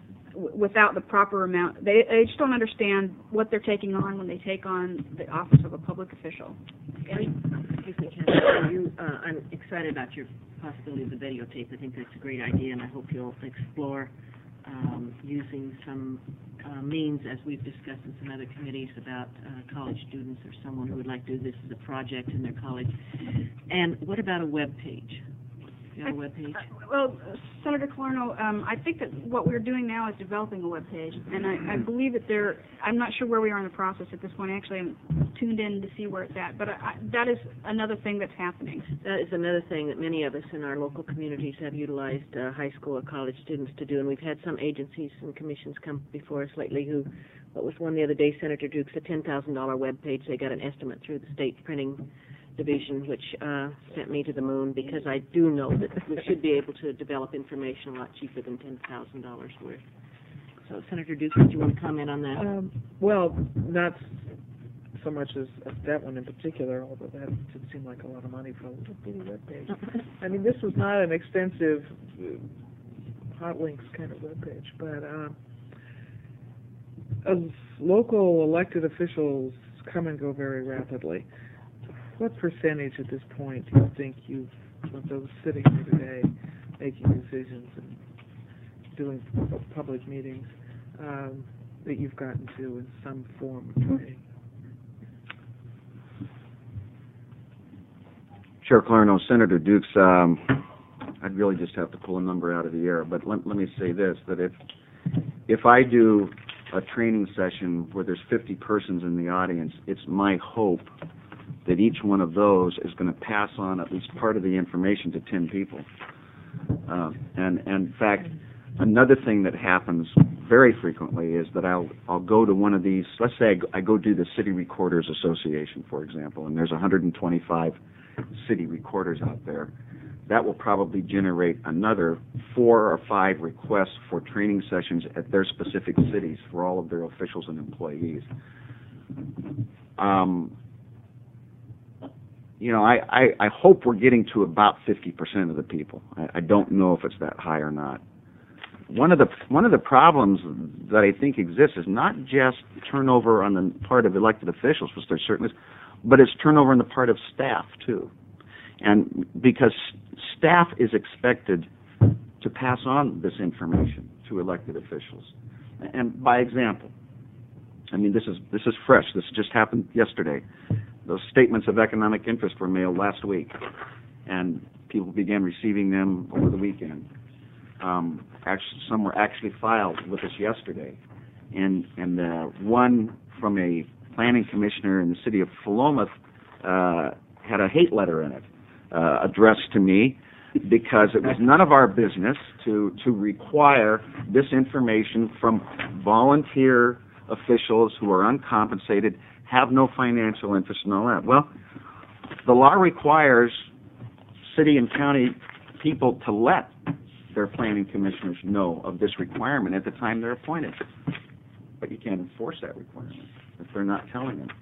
w- without the proper amount. They, they just don't understand what they're taking on when they take on the office of a public official. Excuse me, Ken. You, uh, I'm excited about your possibility of the videotape. I think that's a great idea, and I hope you'll explore um, using some uh, means, as we've discussed in some other committees, about uh, college students or someone who would like to do this as a project in their college. And what about a web page? Do you have a web page? Uh, well, uh, Senator Colorno, um, I think that what we're doing now is developing a web page, and I, I believe that there. I'm not sure where we are in the process at this point. Actually, I'm tuned in to see where it's at, but I, I, that is another thing that's happening. That is another thing that many of us in our local communities have utilized uh, high school or college students to do, and we've had some agencies and commissions come before us lately who, what was one the other day, Senator Dukes, a ten thousand dollars web page. They got an estimate through the state printing division, which uh, sent me to the moon, because I do know that we should be able to develop information a lot cheaper than ten thousand dollars worth. So, Senator Dukes, do you want to comment on that? Um, well, not so much as, as that one in particular, although that did seem like a lot of money for a little bitty web page. I mean, this was not an extensive uh, hot links kind of web page, but um, as local elected officials come and go very rapidly, what percentage at this point do you think you've, of those sitting here today, making decisions and doing public meetings, um, that you've gotten to in some form of training? Chair Clarno, Senator Dukes, um, I'd really just have to pull a number out of the air, but let, let me say this, that if if I do a training session where there's fifty persons in the audience, it's my hope that each one of those is going to pass on at least part of the information to ten people. Uh, and, and in fact, another thing that happens very frequently is that I'll I'll go to one of these. Let's say I go, I go do the City Recorders Association, for example, and there's one hundred twenty-five city recorders out there. That will probably generate another four or five requests for training sessions at their specific cities for all of their officials and employees. Um, you know, I, I, I hope we're getting to about fifty percent of the people. I, I don't know if it's that high or not. One of the one of the problems that I think exists is not just turnover on the part of elected officials, which there certainly is, but it's turnover on the part of staff too. And because staff is expected to pass on this information to elected officials. And by example, I mean, this is this is fresh. This just happened yesterday. Those statements of economic interest were mailed last week, and people began receiving them over the weekend. Um, actually, some were actually filed with us yesterday, and and uh, one from a planning commissioner in the city of Philomath uh, had a hate letter in it uh, addressed to me, because it was none of our business to to require this information from volunteer officials who are uncompensated, have no financial interest and all that. Well, the law requires city and county people to let their planning commissioners know of this requirement at the time they're appointed. But you can't enforce that requirement if they're not telling them.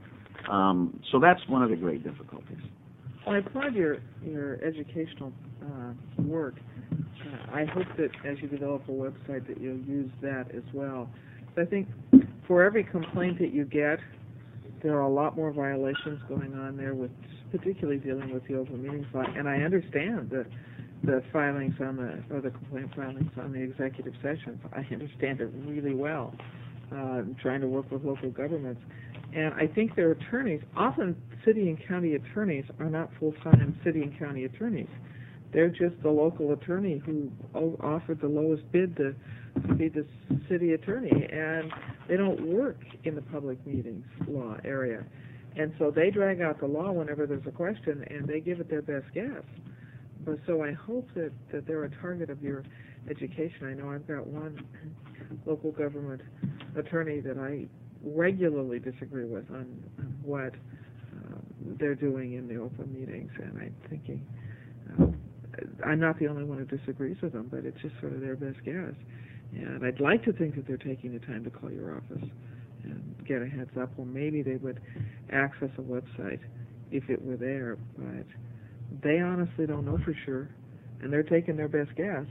Um, so that's one of the great difficulties. Well, I applaud your your educational uh, work. Uh, I hope that as you develop a website that you'll use that as well. I think for every complaint that you get, there are a lot more violations going on there, with particularly dealing with the open meetings law. And I understand the the filings on the or the complaint filings on the executive sessions. I understand it really well. Uh, trying to work with local governments. And I think their attorneys, often city and county attorneys, are not full-time city and county attorneys. They're just the local attorney who o- offered the lowest bid to, to be the city attorney, and they don't work in the public meetings law area. And so they drag out the law whenever there's a question, and they give it their best guess. But so I hope that, that they're a target of your education. I know I've got one local government attorney that I regularly disagree with on, on what uh, they're doing in the open meetings, and I'm thinking, uh, I'm not the only one who disagrees with them, but it's just sort of their best guess. And I'd like to think that they're taking the time to call your office and get a heads up, or maybe they would access a website if it were there, but they honestly don't know for sure, and they're taking their best guess.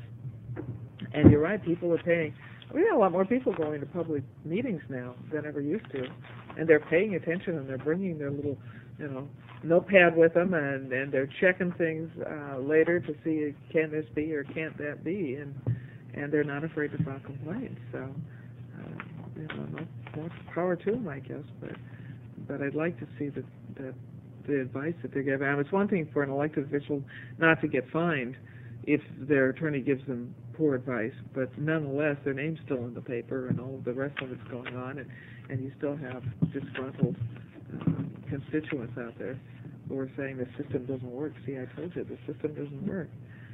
And you're right, people are paying. We have a lot more people going to public meetings now than ever used to, and they're paying attention, and they're bringing their little, you know, notepad with them, and, and they're checking things uh, later to see, can this be or can't that be, and and they're not afraid to file complaints. So, uh, you know, more, more power to them, I guess. But but I'd like to see that that the advice that they give. And it's one thing for an elected official not to get fined if their attorney gives them poor advice, but nonetheless, their name's still in the paper, and all of the rest of it's going on, and, and you still have disgruntled uh, constituents out there who are saying the system doesn't work. See, I told you, the system doesn't work.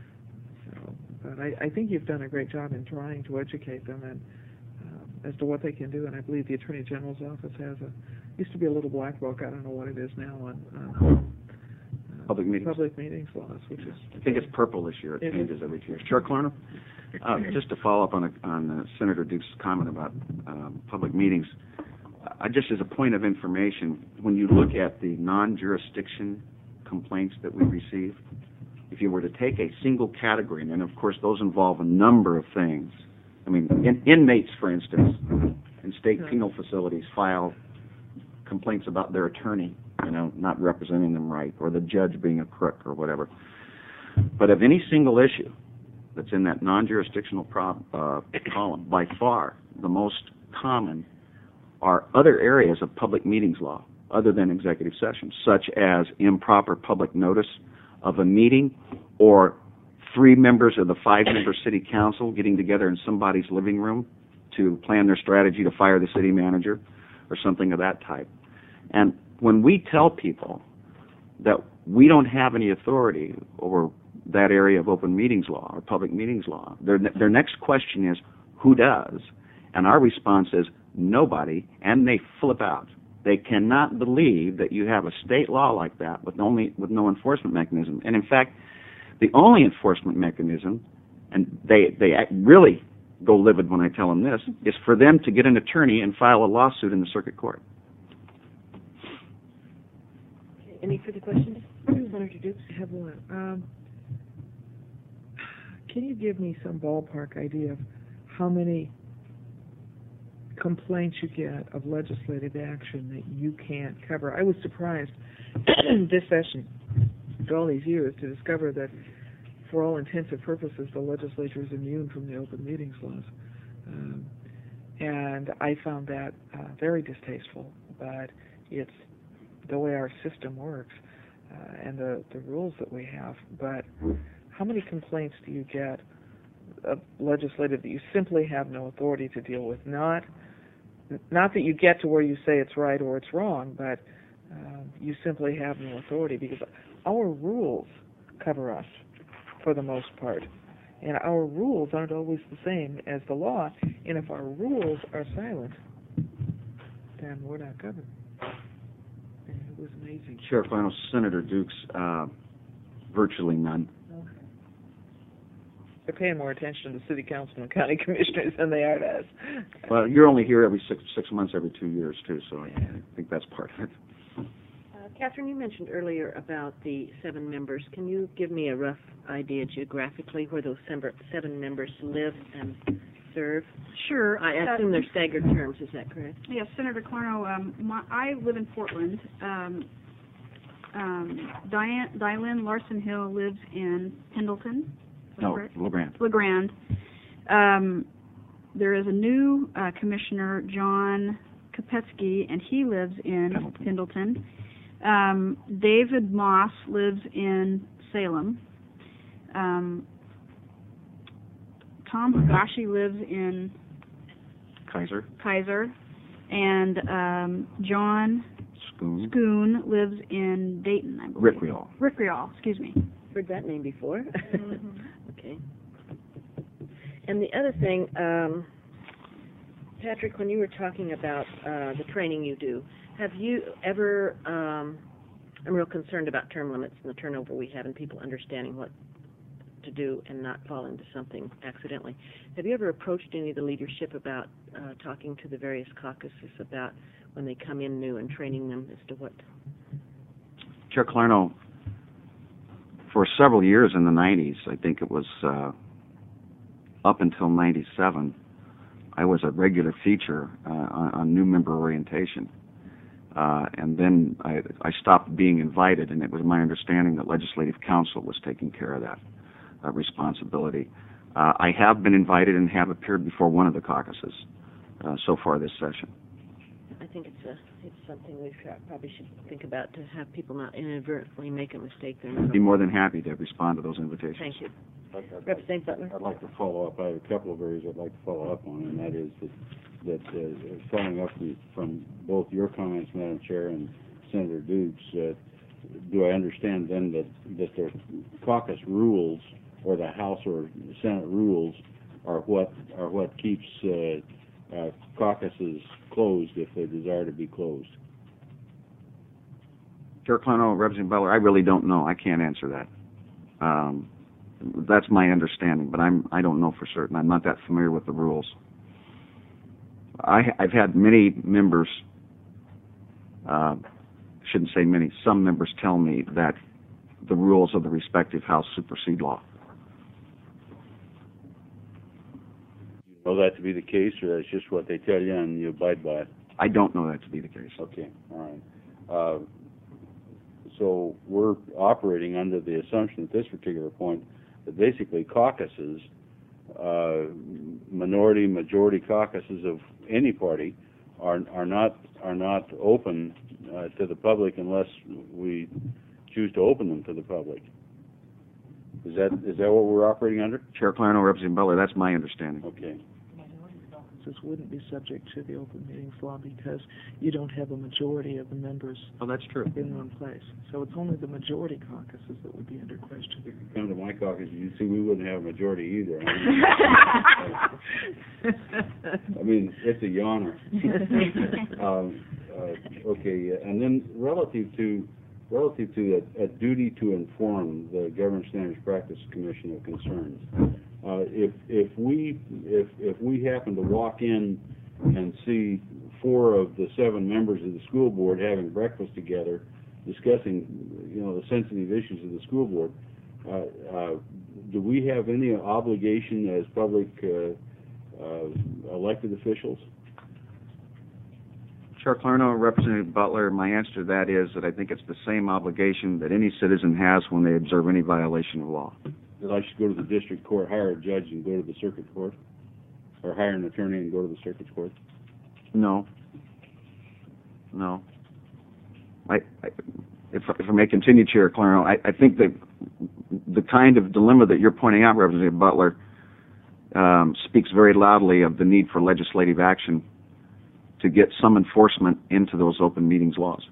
So, but I, I think you've done a great job in trying to educate them and uh, as to what they can do, and I believe the Attorney General's office has a, used to be a little black book, I don't know what it is now, on uh, Public meetings. Public meetings laws, which is... I think it's purple this year. It It changes every year. Chair Clarno? Uh, just to follow up on, a, on uh, Senator Duke's comment about um, public meetings, uh, just as a point of information, when you look at the non-jurisdiction complaints that we receive, if you were to take a single category, and then of course those involve a number of things. I mean, in, inmates, for instance, in state penal facilities file complaints about their attorney, you know, not representing them right, or the judge being a crook or whatever. But of any single issue that's in that non-jurisdictional prob, uh, column, by far the most common are other areas of public meetings law other than executive sessions, such as improper public notice of a meeting, or three members of the five-member city council getting together in somebody's living room to plan their strategy to fire the city manager, or something of that type. And when we tell people that we don't have any authority over that area of open meetings law or public meetings law, their their next question is, who does? And our response is nobody, and they flip out. They cannot believe that you have a state law like that with only with no enforcement mechanism. And in fact, the only enforcement mechanism, and they they act really go livid when I tell them this, is for them to get an attorney and file a lawsuit in the circuit court. Any further questions? Senator Dukes? I have one. Um, can you give me some ballpark idea of how many complaints you get of legislative action that you can't cover? I was surprised this session, after all these years, to discover that for all intents and purposes the legislature is immune from the open meetings laws. Um, and I found that uh, very distasteful, but it's the way our system works uh, and the, the rules that we have. But how many complaints do you get of legislative that you simply have no authority to deal with? Not not that you get to where you say it's right or it's wrong, but uh, you simply have no authority, because our rules cover us for the most part. And our rules aren't always the same as the law. And if our rules are silent, then we're not covered. And it was amazing. Sheriff Arnold, Senator Dukes, uh, virtually none. They're paying more attention to the city council and county commissioners than they are to us. Well, you're only here every six six months, every two years, too, so I think that's part of it. Uh, Catherine, you mentioned earlier about the seven members. Can you give me a rough idea geographically where those seven, seven members live and serve? Sure. I assume they're staggered terms, is that correct? Yes, Senator Clarno, um, my, I live in Portland. Um, um, Diane, Dylan Larson Hill lives in Pendleton. No, correct? LeGrand. LeGrand. Um, there is a new uh, commissioner, John Kopetsky, and he lives in Pendleton. Pendleton. Um, David Moss lives in Salem. Um, Tom Higashi lives in Kaiser. Kaiser, and um, John Schoon. Schoon lives in Dayton, I believe. Rickreall. Rickreall, excuse me. Heard that name before. Mm-hmm. Okay. And the other thing, um, Patrick, when you were talking about uh, the training you do, have you ever, um, I'm real concerned about term limits and the turnover we have and people understanding what to do and not fall into something accidentally. Have you ever approached any of the leadership about uh, talking to the various caucuses about when they come in new and training them as to what? Chair Clarno, for several years in the nineties, I think it was uh, up until ninety-seven, I was a regular feature uh, on, on new member orientation. Uh, and then I, I stopped being invited, and it was my understanding that Legislative Council was taking care of that uh, responsibility. Uh, I have been invited and have appeared before one of the caucuses uh, so far this session. I think it's a it's something we probably should think about, to have people not inadvertently make a mistake. I'd be more than happy to respond to those invitations. Thank you. I'd- I'd- Representative Butler. I'd like to follow up. I have a couple of areas I'd like to follow up on, and that is that, that uh, following up from- from both your comments, Madam Chair, and Senator Dukes, uh, do I understand then that, that the caucus rules, or the House or Senate rules, are what are what keeps uh, uh, caucuses closed if they desire to be closed? Chair Clarno, Representative Butler, I really don't know. I can't answer that. Um, that's my understanding, but I'm I don't know for certain. I'm not that familiar with the rules. I, I've had many members, uh, shouldn't say many, some members tell me that the rules of the respective House supersede law. You know that to be the case, or that's just what they tell you and you abide by it? I don't know that to be the case. Okay, all right. Uh, so we're operating under the assumption at this particular point that basically caucuses, uh, minority, majority caucuses of any party, are are not are not open uh, to the public unless we choose to open them to the public. Is that is that what we're operating under? Chair Clarno, Representative Butler, that's my understanding. Okay. practices wouldn't be subject to the open meetings law because you don't have a majority of the members Oh, that's true. in one place. So it's only the majority caucuses that would be under question. Come to my caucus, you see, we wouldn't have a majority either. I mean, it's a yawner. um, uh, okay, and then relative to relative to a, a duty to inform the Government Standards Practice Commission of concerns. Uh, if if we if if we happen to walk in and see four of the seven members of the school board having breakfast together, discussing, you know, the sensitive issues of the school board, uh, uh, do we have any obligation as public uh, uh, elected officials? Chair Clarno, Representative Butler, my answer to that is that I think it's the same obligation that any citizen has when they observe any violation of law. That I should go to the district court, hire a judge, and go to the circuit court, or hire an attorney and go to the circuit court? No. No. I, I, if, if I may continue, Chair Clarno, I, I think that the kind of dilemma that you're pointing out, Representative Butler, um, speaks very loudly of the need for legislative action to get some enforcement into those open meetings laws.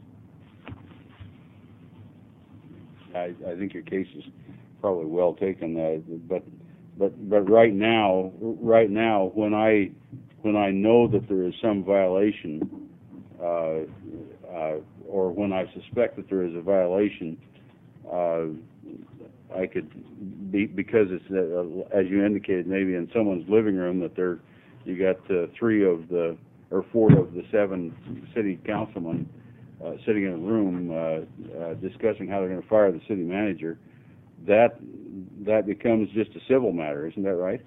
I, I think your case is probably well taken, uh, but but but right now, right now, when I when I know that there is some violation, uh, uh, or when I suspect that there is a violation, uh, I could be because it's uh, as you indicated, maybe in someone's living room that they're you got uh, three of the or four of the seven city councilmen uh, sitting in a room uh, uh, discussing how they're going to fire the city manager. That that becomes just a civil matter, isn't that right?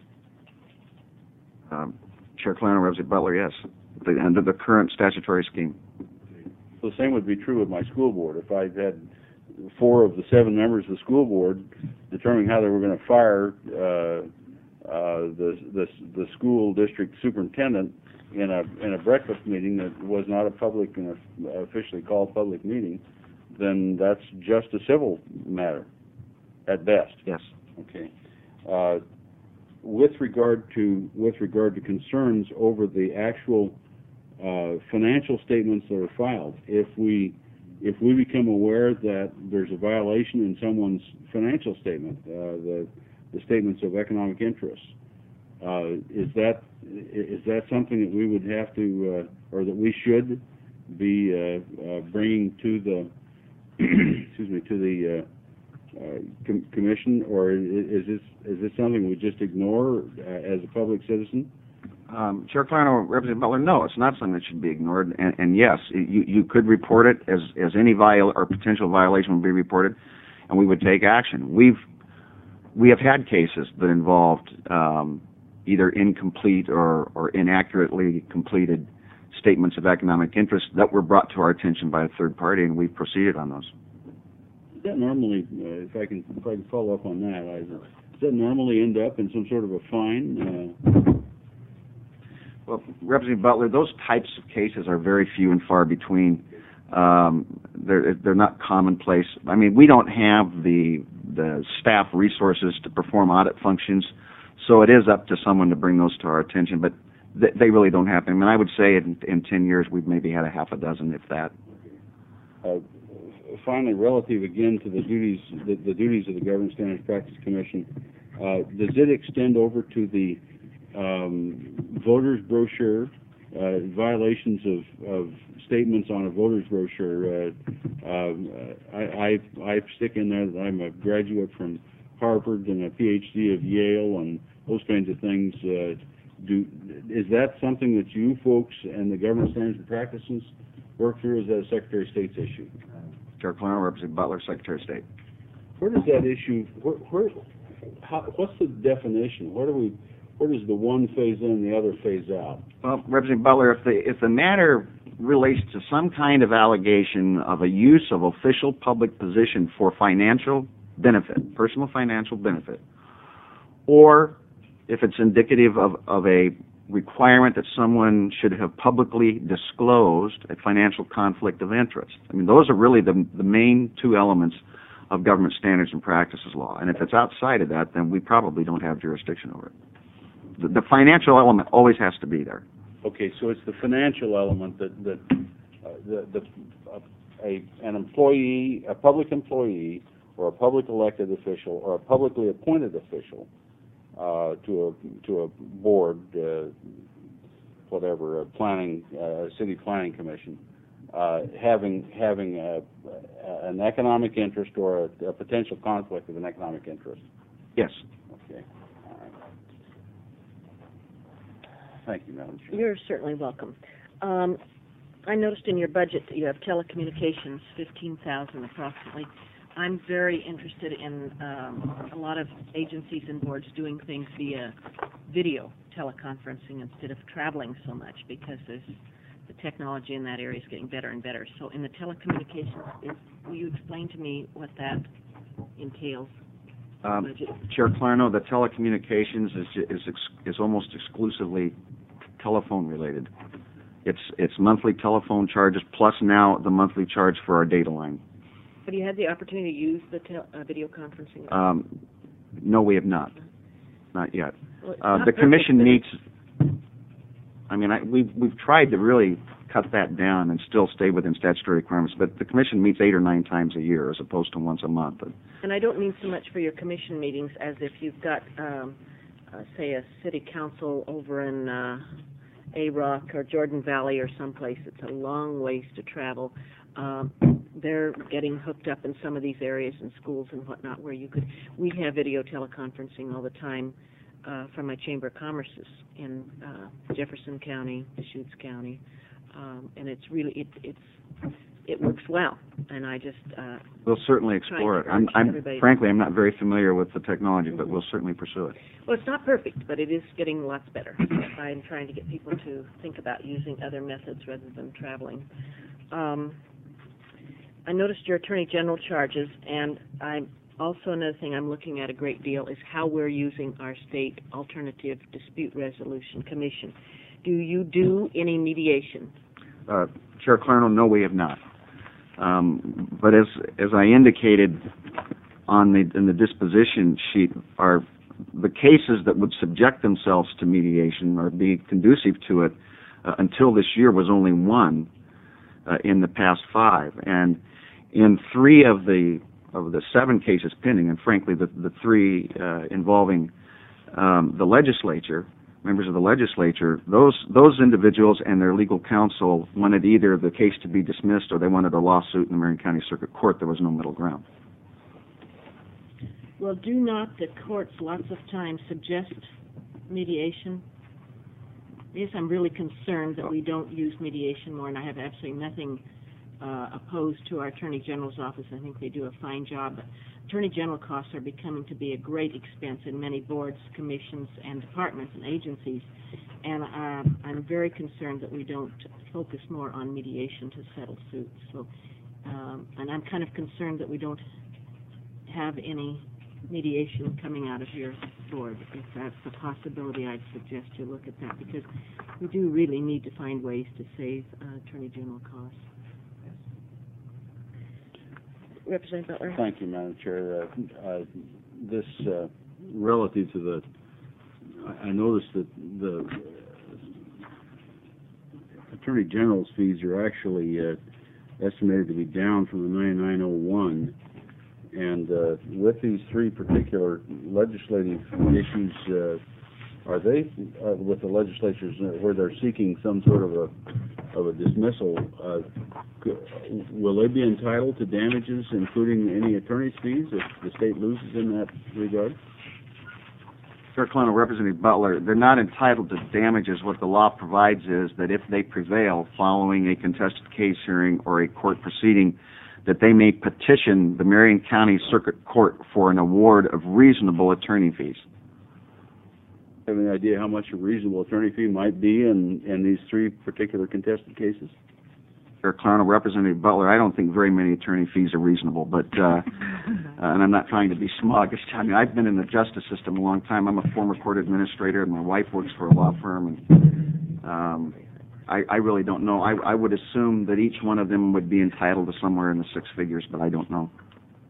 Um, Chair Clarno, Representative Butler, yes, the, under the current statutory scheme. So the same would be true with my school board. If I had four of the seven members of the school board determining how they were going to fire uh, uh, the, the the school district superintendent in a in a breakfast meeting that was not a public and officially called public meeting, then that's just a civil matter, at best. Yes. Okay. Uh, with regard to with regard to concerns over the actual uh, financial statements that are filed, if we if we become aware that there's a violation in someone's financial statement, uh, the the statements of economic interest, uh, is that is that something that we would have to uh, or that we should be uh, uh, bringing to the excuse me to the uh, Uh, com commission, or is this is this something we just ignore uh, as a public citizen? Um, Chair Clarno, Representative Butler, no, it's not something that should be ignored. And, and yes, you, you could report it as as any viol or potential violation would be reported, and we would take action. We've we have had cases that involved um, either incomplete or or inaccurately completed statements of economic interest that were brought to our attention by a third party, and we've proceeded on those. Does that normally, uh, if I can, if I can follow up on that, I, does that normally end up in some sort of a fine? Uh, Well, Representative Butler, those types of cases are very few and far between. Um, they're they're not commonplace. I mean, we don't have the the staff resources to perform audit functions, so it is up to someone to bring those to our attention. But th they really don't happen. I mean, I would say in, in ten years we've maybe had a half a dozen, if that. uh, Finally, relative again to the duties the, the duties of the Government Standards Practice Commission, uh, does it extend over to the um, voters brochure, uh, violations of, of statements on a voters brochure? Uh, uh, I, I, I stick in there that I'm a graduate from Harvard and a P H D of Yale and those kinds of things. Uh, do is that something that you folks and the Government Standards and Practices work through, or is that a Secretary of State's issue? Chair Clarno, Representative Butler, Secretary of State. Where does that issue? Where? where how, what's the definition? Where do we? Where does the one phase in and the other phase out? Well, Representative Butler, if the if the matter relates to some kind of allegation of a use of official public position for financial benefit, personal financial benefit, or if it's indicative of, of a requirement that someone should have publicly disclosed a financial conflict of interest. I mean, those are really the, the main two elements of Government Standards and Practices law. And if it's outside of that, then we probably don't have jurisdiction over it. The, the financial element always has to be there. Okay, so it's the financial element that, that, uh, the, the, uh, a, an employee, a public employee, or a public elected official, or a publicly appointed official, uh, to a, to a board, uh, whatever, a planning, uh, city planning commission, uh, having, having a, a, an economic interest or a, a potential conflict of an economic interest. Yes. Okay, all right. Thank you, Madam Chair. You're certainly welcome. Um, I noticed in your budget that you have telecommunications, fifteen thousand approximately. I'm very interested in um, a lot of agencies and boards doing things via video teleconferencing instead of traveling so much, because there's, the technology in that area is getting better and better. So in the telecommunications, is, will you explain to me what that entails? Um, Budget? Chair Clarno, the telecommunications is ju- is ex- is almost exclusively telephone related. It's it's monthly telephone charges plus now the monthly charge for our data line. Have you had the opportunity to use the tel- uh, video conferencing? Um, no, we have not, not yet. Well, it's Uh, not the perfect, commission but meets. I mean, I, we've we've tried to really cut that down and still stay within statutory requirements, but the commission meets eight or nine times a year as opposed to once a month. And I don't mean so much for your commission meetings as if you've got, um, uh, say, a city council over in uh, A-Rock or Jordan Valley or someplace. It's a long ways to travel. Um, they're getting hooked up in some of these areas in schools and whatnot where you could, we have video teleconferencing all the time uh, from my Chamber of Commerce's in uh, Jefferson County, Deschutes County, um, and it's really, it, it's, it works well, and I just, uh, We'll certainly explore it. Trying to I'm, urge I'm everybody. frankly, I'm not very familiar with the technology, but Mhm. we'll certainly pursue it. well, it's not perfect, but it is getting lots better. I'm trying to get people to think about using other methods rather than traveling. Um, I noticed your Attorney General charges, and I'm also another thing I'm looking at a great deal is how we're using our state alternative dispute resolution commission. Do you do any mediation? Uh, Chair Clarno, no, we have not. Um, but as as I indicated on the in the disposition sheet, are the cases that would subject themselves to mediation or be conducive to it uh, until this year was only one uh, in the past five, and in three of the of the seven cases pending, and frankly the the three uh, involving um, the legislature. Members of the legislature, those those individuals and their legal counsel wanted either the case to be dismissed or they wanted a lawsuit in the Marion County Circuit Court. There was no middle ground. Well, do not the courts lots of times suggest mediation? Yes, I'm really concerned that we don't use mediation more, and I have absolutely nothing uh, opposed to our Attorney General's office. I think they do a fine job. But Attorney General costs are becoming to be a great expense in many boards, commissions, and departments and agencies, and uh, I'm very concerned that we don't focus more on mediation to settle suits. So, um, and I'm kind of concerned that we don't have any mediation coming out of your board. If that's a possibility, I'd suggest you look at that, because we do really need to find ways to save uh, Attorney General costs. Representative Butler? Thank you, Madam Chair. Uh, uh, this, uh, relative to the, I I noticed that the Attorney General's fees are actually uh, estimated to be down from the ninety-nine oh one. And uh, with these three particular legislative issues, uh, are they, uh, with the legislatures uh, where they're seeking some sort of a of a dismissal, uh, c- will they be entitled to damages, including any attorney's fees, if the state loses in that regard? Chair Clarno, Representative Butler, they're not entitled to damages. What the law provides is that if they prevail following a contested case hearing or a court proceeding, that they may petition the Marion County Circuit Court for an award of reasonable attorney fees. Have any idea how much a reasonable attorney fee might be in, in these three particular contested cases? Chair Clarno, Representative Butler, I don't think very many attorney fees are reasonable, but, uh, uh, and I'm not trying to be smug. I mean, I've been in the justice system a long time. I'm a former court administrator, and my wife works for a law firm, and um, I, I really don't know. I, I would assume that each one of them would be entitled to somewhere in the six figures, but I don't know.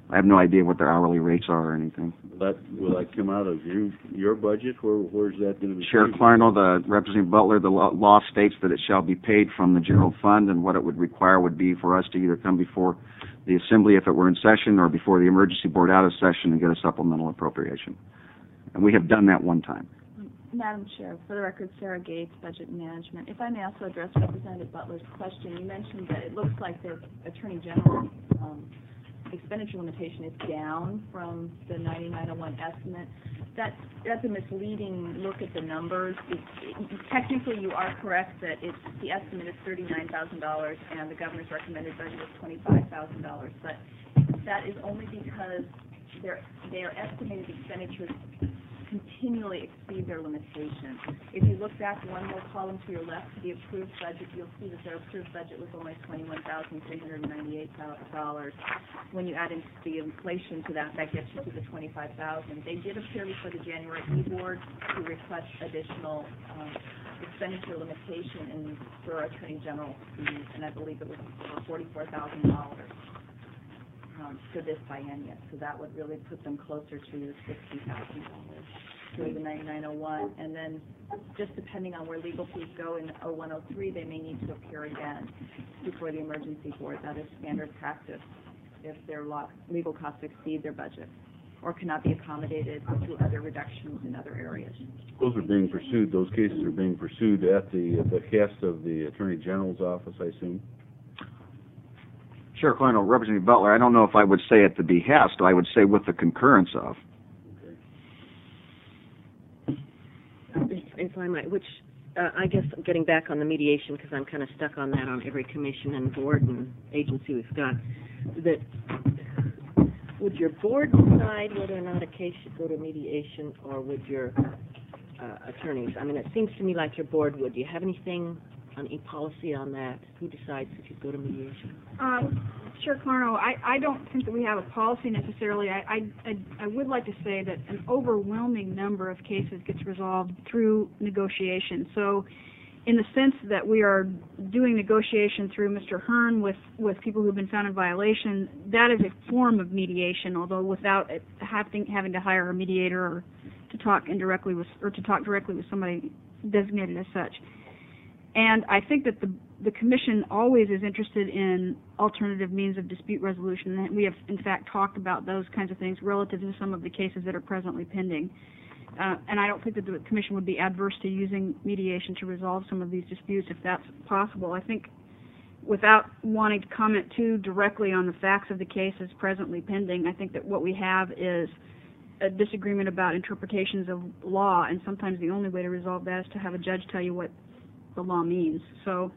I have no idea what their hourly rates are or anything. Will that, will that come out of your, your budget? Where, where's that gonna be? Sheriff paid? Clarno, the Representative Butler, the law law states that it shall be paid from the general fund, and what it would require would be for us to either come before the Assembly if it were in session, or before the Emergency Board out of session and get a supplemental appropriation. And we have done that one time. Madam Chair, for the record, Sarah Gates, Budget and Management. If I may also address Representative Butler's question, you mentioned that it looks like the Attorney General um, expenditure limitation is down from the ninety-nine oh one estimate. That, that's a misleading look at the numbers. It, it, technically, you are correct that it's, the estimate is thirty-nine thousand dollars and the governor's recommended budget is twenty-five thousand dollars, but that is only because their, their estimated expenditures continually exceed their limitation. If you look back one more column to your left to the approved budget, you'll see that their approved budget was only twenty-one thousand three hundred ninety-eight dollars. When you add in the inflation to that, that gets you to the twenty-five thousand dollars. They did appear before the January E-Board to request additional um, expenditure limitation in for Attorney General fees, and I believe it was forty-four thousand dollars. Um, for this biennium, so that would really put them closer to sixty thousand dollars through the ninety-nine oh one, and then just depending on where legal fees go in oh one oh three, they may need to appear again before the emergency board. That is standard practice if their law, legal costs exceed their budget or cannot be accommodated through other reductions in other areas. Those are being pursued, those cases are being pursued at the, at the behest of the Attorney General's office, I assume? Sheriff Clarno, Representative Butler, I don't know if I would say at the behest, I would say with the concurrence of. If if I might, which, uh, I guess getting back on the mediation, because I'm kind of stuck on that on every commission and board and agency we've got, that would your board decide whether or not a case should go to mediation, or would your uh, attorneys? I mean, it seems to me like your board would. Do you have anything on e-policy on that? Who decides if you go to mediation? Um, Chair Clarno, I, I don't think that we have a policy necessarily. I, I, I, I would like to say that an overwhelming number of cases gets resolved through negotiation. So in the sense that we are doing negotiation through Mister Hearn with, with people who have been found in violation, that is a form of mediation, although without it having, having to hire a mediator or to talk indirectly with, or to talk directly with somebody designated as such. And I think that the, the Commission always is interested in alternative means of dispute resolution, and we have, in fact, talked about those kinds of things relative to some of the cases that are presently pending. Uh, and I don't think that the Commission would be adverse to using mediation to resolve some of these disputes if that's possible. I think without wanting to comment too directly on the facts of the cases presently pending, I think that what we have is a disagreement about interpretations of law, and sometimes the only way to resolve that is to have a judge tell you what the law means. So,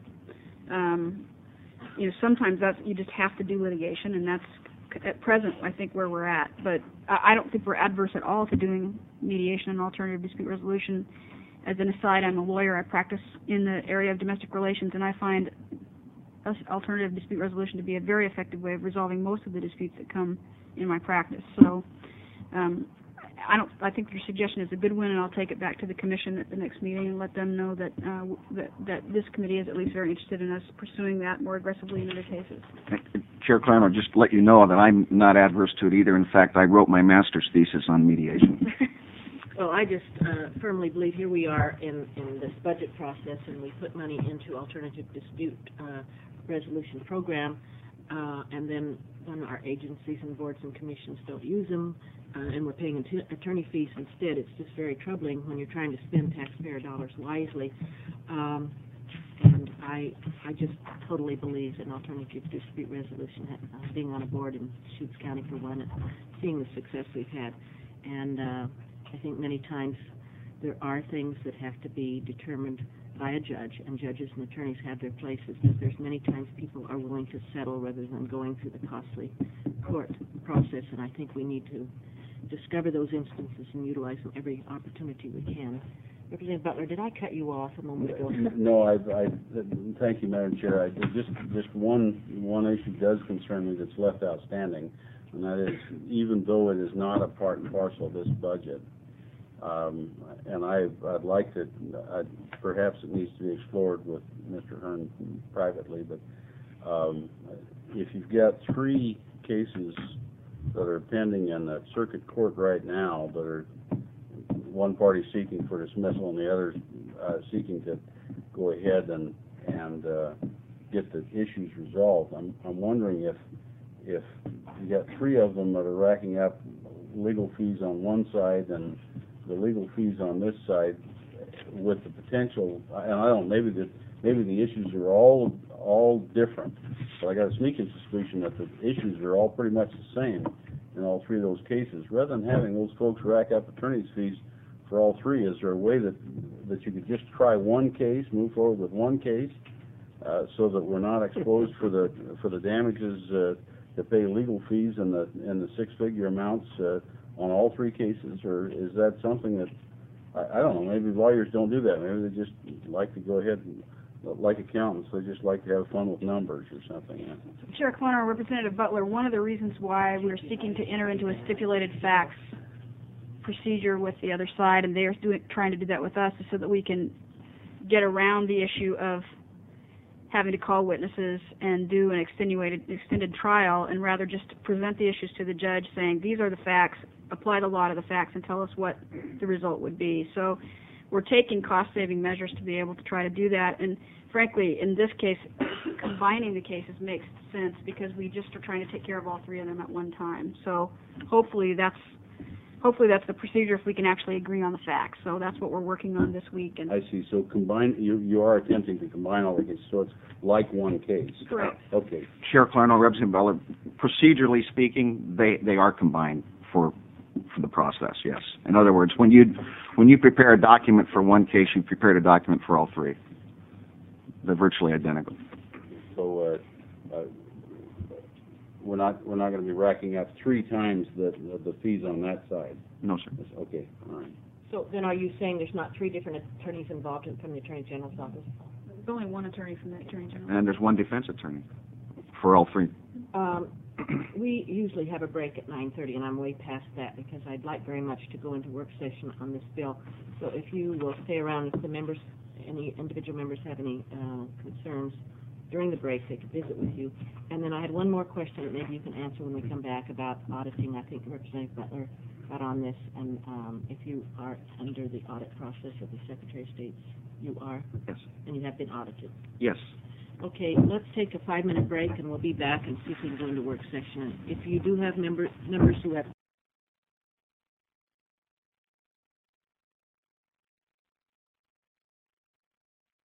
um, you know, sometimes that's, you just have to do litigation, and that's at present, I think, where we're at. But I, I don't think we're adverse at all to doing mediation and alternative dispute resolution. As an aside, I'm a lawyer. I practice in the area of domestic relations, and I find alternative dispute resolution to be a very effective way of resolving most of the disputes that come in my practice. So, um, I don't. I think your suggestion is a good one, and I'll take it back to the Commission at the next meeting and let them know that uh, that, that this committee is at least very interested in us pursuing that more aggressively in other cases. Chair Clarno, just to let you know that I'm not adverse to it either. In fact, I wrote my master's thesis on mediation. Well, I just uh, firmly believe here we are in, in this budget process, and we put money into alternative dispute uh, resolution program, uh, and then when our agencies and boards and commissions don't use them, uh, and we're paying att- attorney fees instead, it's just very troubling when you're trying to spend taxpayer dollars wisely. Um, and I I just totally believe in alternative dispute resolution, uh, being on a board in Deschutes County for one, and seeing the success we've had. And uh, I think many times there are things that have to be determined by a judge, and judges and attorneys have their places, but there's many times people are willing to settle rather than going through the costly court process, and I think we need to discover those instances and utilize them every opportunity we can. Representative Butler, did I cut you off a moment ago? No, I, I, thank you, Madam Chair. I, just, just one, one issue does concern me that's left outstanding, and that is, even though it is not a part and parcel of this budget, Um, and I, I'd like to, I'd, perhaps it needs to be explored with Mister Hearn privately, but um, if you've got three cases that are pending in the circuit court right now, that are one party seeking for dismissal and the other uh, seeking to go ahead and and uh, get the issues resolved. I'm I'm wondering if if you got three of them that are racking up legal fees on one side and the legal fees on this side, with the potential, and I don't know, maybe the maybe the issues are all all different, but I got a sneaking suspicion that the issues are all pretty much the same in all three of those cases. Rather than having those folks rack up attorney's fees for all three, is there a way that that you could just try one case, move forward with one case, uh, so that we're not exposed for the for the damages uh, to pay legal fees and the and the six-figure amounts uh, on all three cases, or is that something that I, I don't know? Maybe lawyers don't do that. Maybe they just like to go ahead and, like accountants, they just like to have fun with numbers or something. Yeah. Chair Cloner, Representative Butler, one of the reasons why we're seeking to enter into a stipulated facts procedure with the other side, and they are doing, trying to do that with us, is so that we can get around the issue of having to call witnesses and do an extenuated, extended trial, and rather just present the issues to the judge saying, these are the facts, apply the law to the facts, and tell us what the result would be. So we're taking cost-saving measures to be able to try to do that, and frankly, in this case, combining the cases makes sense because we just are trying to take care of all three of them at one time. So hopefully that's hopefully that's the procedure if we can actually agree on the facts. So that's what we're working on this week. And I see. So combine, you you are attempting to combine all the cases, so it's like one case. correct. Okay. Chair Clarno, Representative Butler, procedurally speaking, they, they are combined for for the process, yes. In other words, when you when you prepare a document for one case, you prepared a document for all three. They're virtually identical. So uh, uh, we're not we're not going to be racking up three times the the fees on that side. No, sir. Okay. All right. So then are you saying there's not three different attorneys involved in, from the Attorney General's office? There's only one attorney from the Attorney General. And there's one defense attorney for all three. Um, we usually have a break at nine thirty, and I'm way past that because I'd like very much to go into work session on this bill. So if you will stay around, if the members, any individual members have any uh, concerns during the break, they could visit with you. And then I had one more question that maybe you can answer when we come back about auditing. I think Representative Butler got on this, and um, if you are under the audit process of the Secretary of State's, you are, Yes. and you have been audited. Yes. Okay, let's take a five-minute break, and we'll be back and see if we can go into work session. If you do have member, members who have